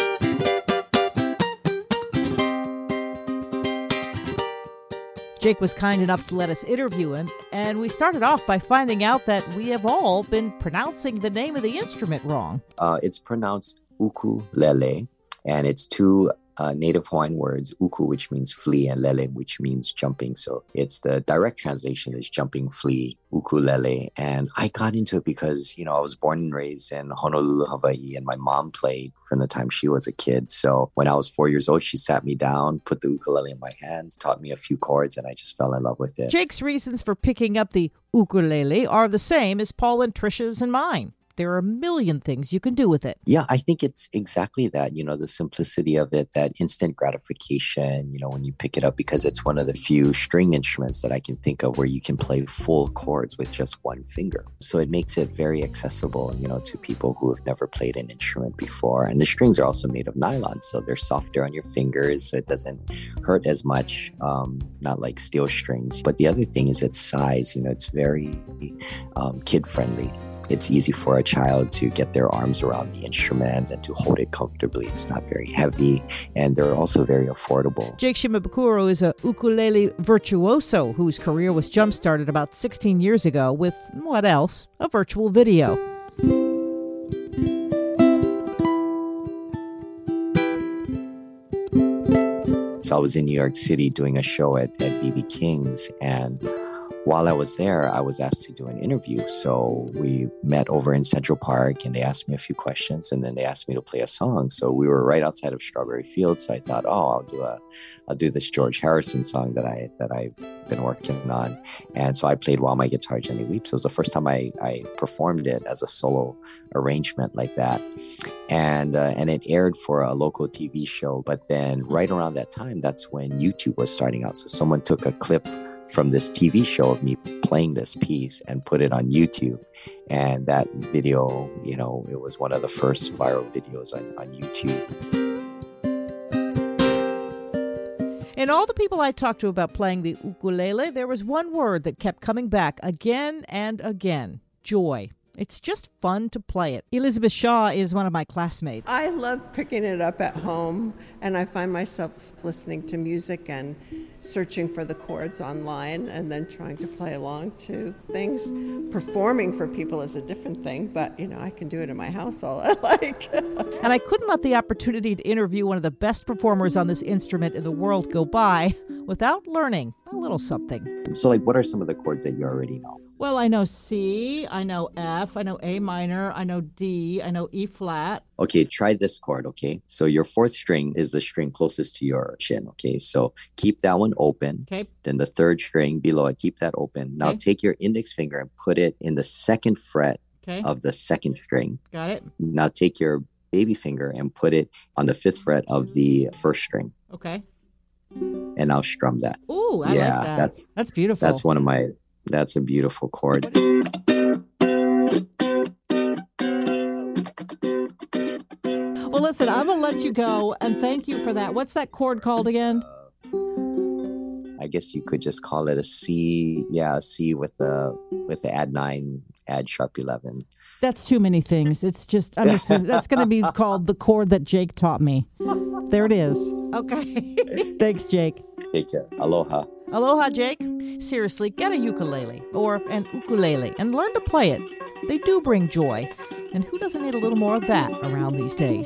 Jake was kind enough to let us interview him, and we started off by finding out that we have all been pronouncing the name of the instrument wrong. Uh, it's pronounced ukulele, and it's two uh, native Hawaiian words, uku, which means flee, and lele, which means jumping. So it's the direct translation is jumping flea, ukulele. And I got into it because, you know, I was born and raised in Honolulu, Hawaii, and my mom played from the time she was a kid. So when I was four years old, she sat me down, put the ukulele in my hands, taught me a few chords, and I just fell in love with it. Jake's reasons for picking up the ukulele are the same as Paul and Trisha's and mine. There are a million things you can do with it. Yeah, I think it's exactly that, you know, the simplicity of it, that instant gratification, you know, when you pick it up, because it's one of the few string instruments that I can think of where you can play full chords with just one finger. So it makes it very accessible, you know, to people who have never played an instrument before. And the strings are also made of nylon, so they're softer on your fingers, so it doesn't hurt as much, um, not like steel strings. But the other thing is its size, you know, it's very um, kid-friendly. It's easy for a child to get their arms around the instrument and to hold it comfortably. It's not very heavy, and they're also very affordable. Jake Shimabukuro is a ukulele virtuoso whose career was jump-started about sixteen years ago with, what else, a virtual video. So I was in New York City doing a show at, at B B King's, and while I was there, I was asked to do an interview. So we met over in Central Park, and they asked me a few questions, and then they asked me to play a song. So we were right outside of Strawberry Fields. So I thought, oh, I'll do a, I'll do this George Harrison song that I that I've been working on. And so I played While My Guitar Gently Weeps. It was the first time I, I performed it as a solo arrangement like that, and uh, and it aired for a local T V show. But then right around that time, that's when YouTube was starting out. So someone took a clip from this T V show of me playing this piece and put it on YouTube. And that video, you know, it was one of the first viral videos on, on YouTube. And all the people I talked to about playing the ukulele, there was one word that kept coming back again and again: joy. It's just fun to play it. Elizabeth Shaw is one of my classmates. I love picking it up at home, and I find myself listening to music and searching for the chords online and then trying to play along to things. Performing for people is a different thing, but, you know, I can do it in my house all I like. And I couldn't let the opportunity to interview one of the best performers on this instrument in the world go by without learning a little something. So, like, what are some of the chords that you already know? Well, I know C, I know F, I know A minor, I know D, I know E flat. Okay, try this chord, okay? So your fourth string is the string closest to your chin, okay? So keep that one open. Okay. Then the third string below it, keep that open. Now Okay. take your index finger and put it in the second fret Okay. of the second string. Got it? Now take your baby finger and put it on the fifth fret of the first string. Okay. And I'll strum that. Ooh, I yeah, like that. that's That's beautiful. That's one of my, that's a beautiful chord. Well, listen, I'm going to let you go, and thank you for that. What's that chord called again? I guess you could just call it a C. Yeah, a C with a with the add nine, add sharp eleven. That's too many things. It's just, I mean, so that's going to be called the chord that Jake taught me. There it is. Okay. Thanks, Jake. Take care. Aloha. Aloha, Jake. Seriously, get a ukulele or an ukulele and learn to play it. They do bring joy. And who doesn't need a little more of that around these days?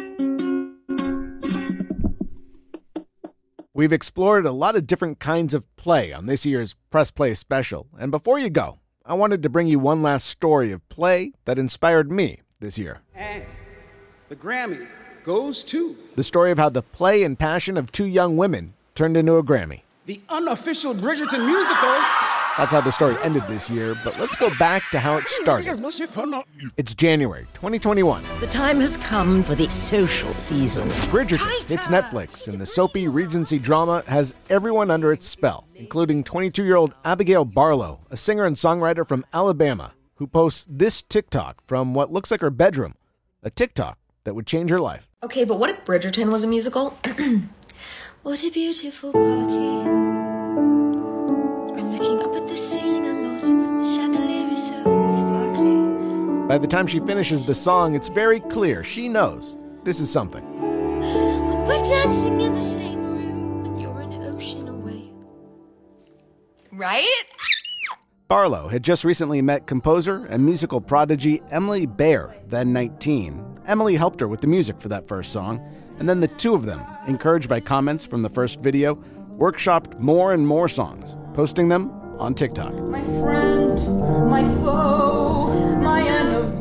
We've explored a lot of different kinds of play on this year's Press Play special. And before you go, I wanted to bring you one last story of play that inspired me this year. And the Grammy goes to the story of how the play and passion of two young women turned into a Grammy. the unofficial Bridgerton musical. That's how the story ended this year, but let's go back to how it started. It's January twenty twenty-one. The time has come for the social season. Bridgerton hits Netflix, and the soapy Regency drama has everyone under its spell, including twenty-two-year-old Abigail Barlow, a singer and songwriter from Alabama, who posts this TikTok from what looks like her bedroom, a TikTok that would change her life. Okay, but what if Bridgerton was a musical? What a beautiful party. I'm looking up at the ceiling a lot. The chandelier is so sparkly. By the time she finishes the song, it's very clear she knows this is something. When we're dancing in the same room and you're an ocean away. Right? Barlow had just recently met composer and musical prodigy Emily Baer, then nineteen. Emily helped her with the music for that first song, and then the two of them, encouraged by comments from the first video, workshopped more and more songs, posting them on TikTok. My friend, my foe, my enemy.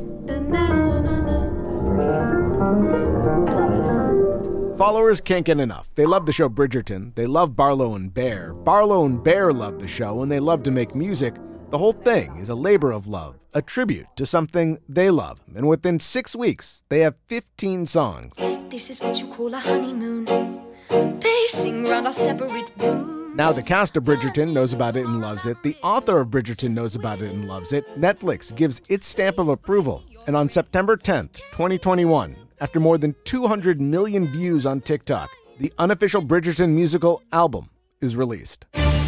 Followers can't get enough. They love the show Bridgerton. They love Barlow and Baer. Barlow and Baer love the show, and they love to make music. The whole thing is a labor of love, a tribute to something they love. And within six weeks, they have fifteen songs. This is what you call a honeymoon. Pacing around our separate rooms. Now the cast of Bridgerton knows about it and loves it. The author of Bridgerton knows about it and loves it. Netflix gives its stamp of approval. And on September tenth, twenty twenty-one, after more than two hundred million views on TikTok, the unofficial Bridgerton musical album is released.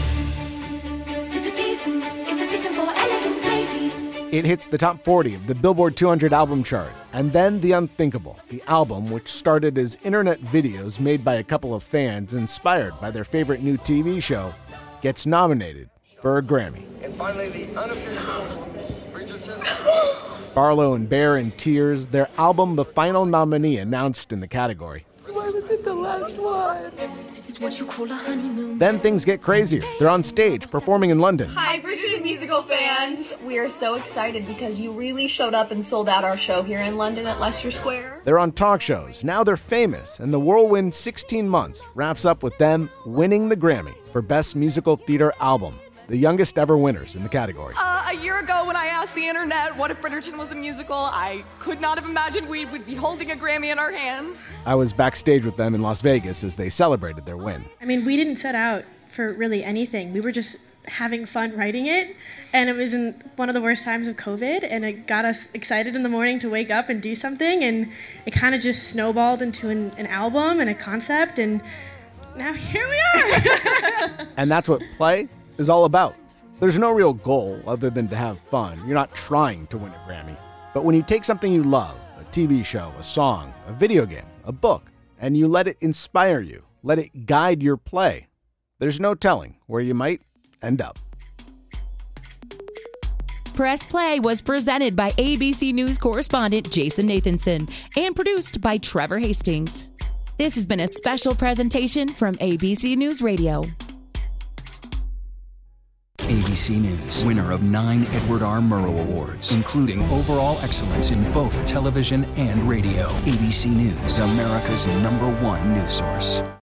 It hits the top forty of the Billboard two hundred album chart. And then the unthinkable, the album, which started as internet videos made by a couple of fans inspired by their favorite new T V show, gets nominated for a Grammy. And finally, the unofficial Bridgerton. Barlow and Baer in tears, their album the final nominee announced in the category. Why was it the last one? This is what you call a honeymoon. Then things get crazier. They're on stage performing in London. Hi, Bridgerton musical fans. We are so excited because you really showed up and sold out our show here in London at Leicester Square. They're on talk shows. Now they're famous, and the whirlwind sixteen months wraps up with them winning the Grammy for Best Musical Theater Album, the youngest ever winners in the category. Uh, a year ago when I asked the internet what if Bridgerton was a musical, I could not have imagined we would be holding a Grammy in our hands. I was backstage with them in Las Vegas as they celebrated their win. I mean, we didn't set out for really anything. We were just having fun writing it, and it was in one of the worst times of COVID, and it got us excited in the morning to wake up and do something, and it kind of just snowballed into an, an album and a concept, and now here we are. And that's what play is all about. There's no real goal other than to have fun. You're not trying to win a Grammy. But when you take something you love, a T V show, a song, a video game, a book, and you let it inspire you, let it guide your play, there's no telling where you might end up. Press Play was presented by A B C News correspondent Jason Nathanson and produced by Trevor Hastings. This has been a special presentation from A B C News Radio. A B C News, winner of nine Edward R. Murrow Awards, including overall excellence in both television and radio. A B C News, America's number one news source.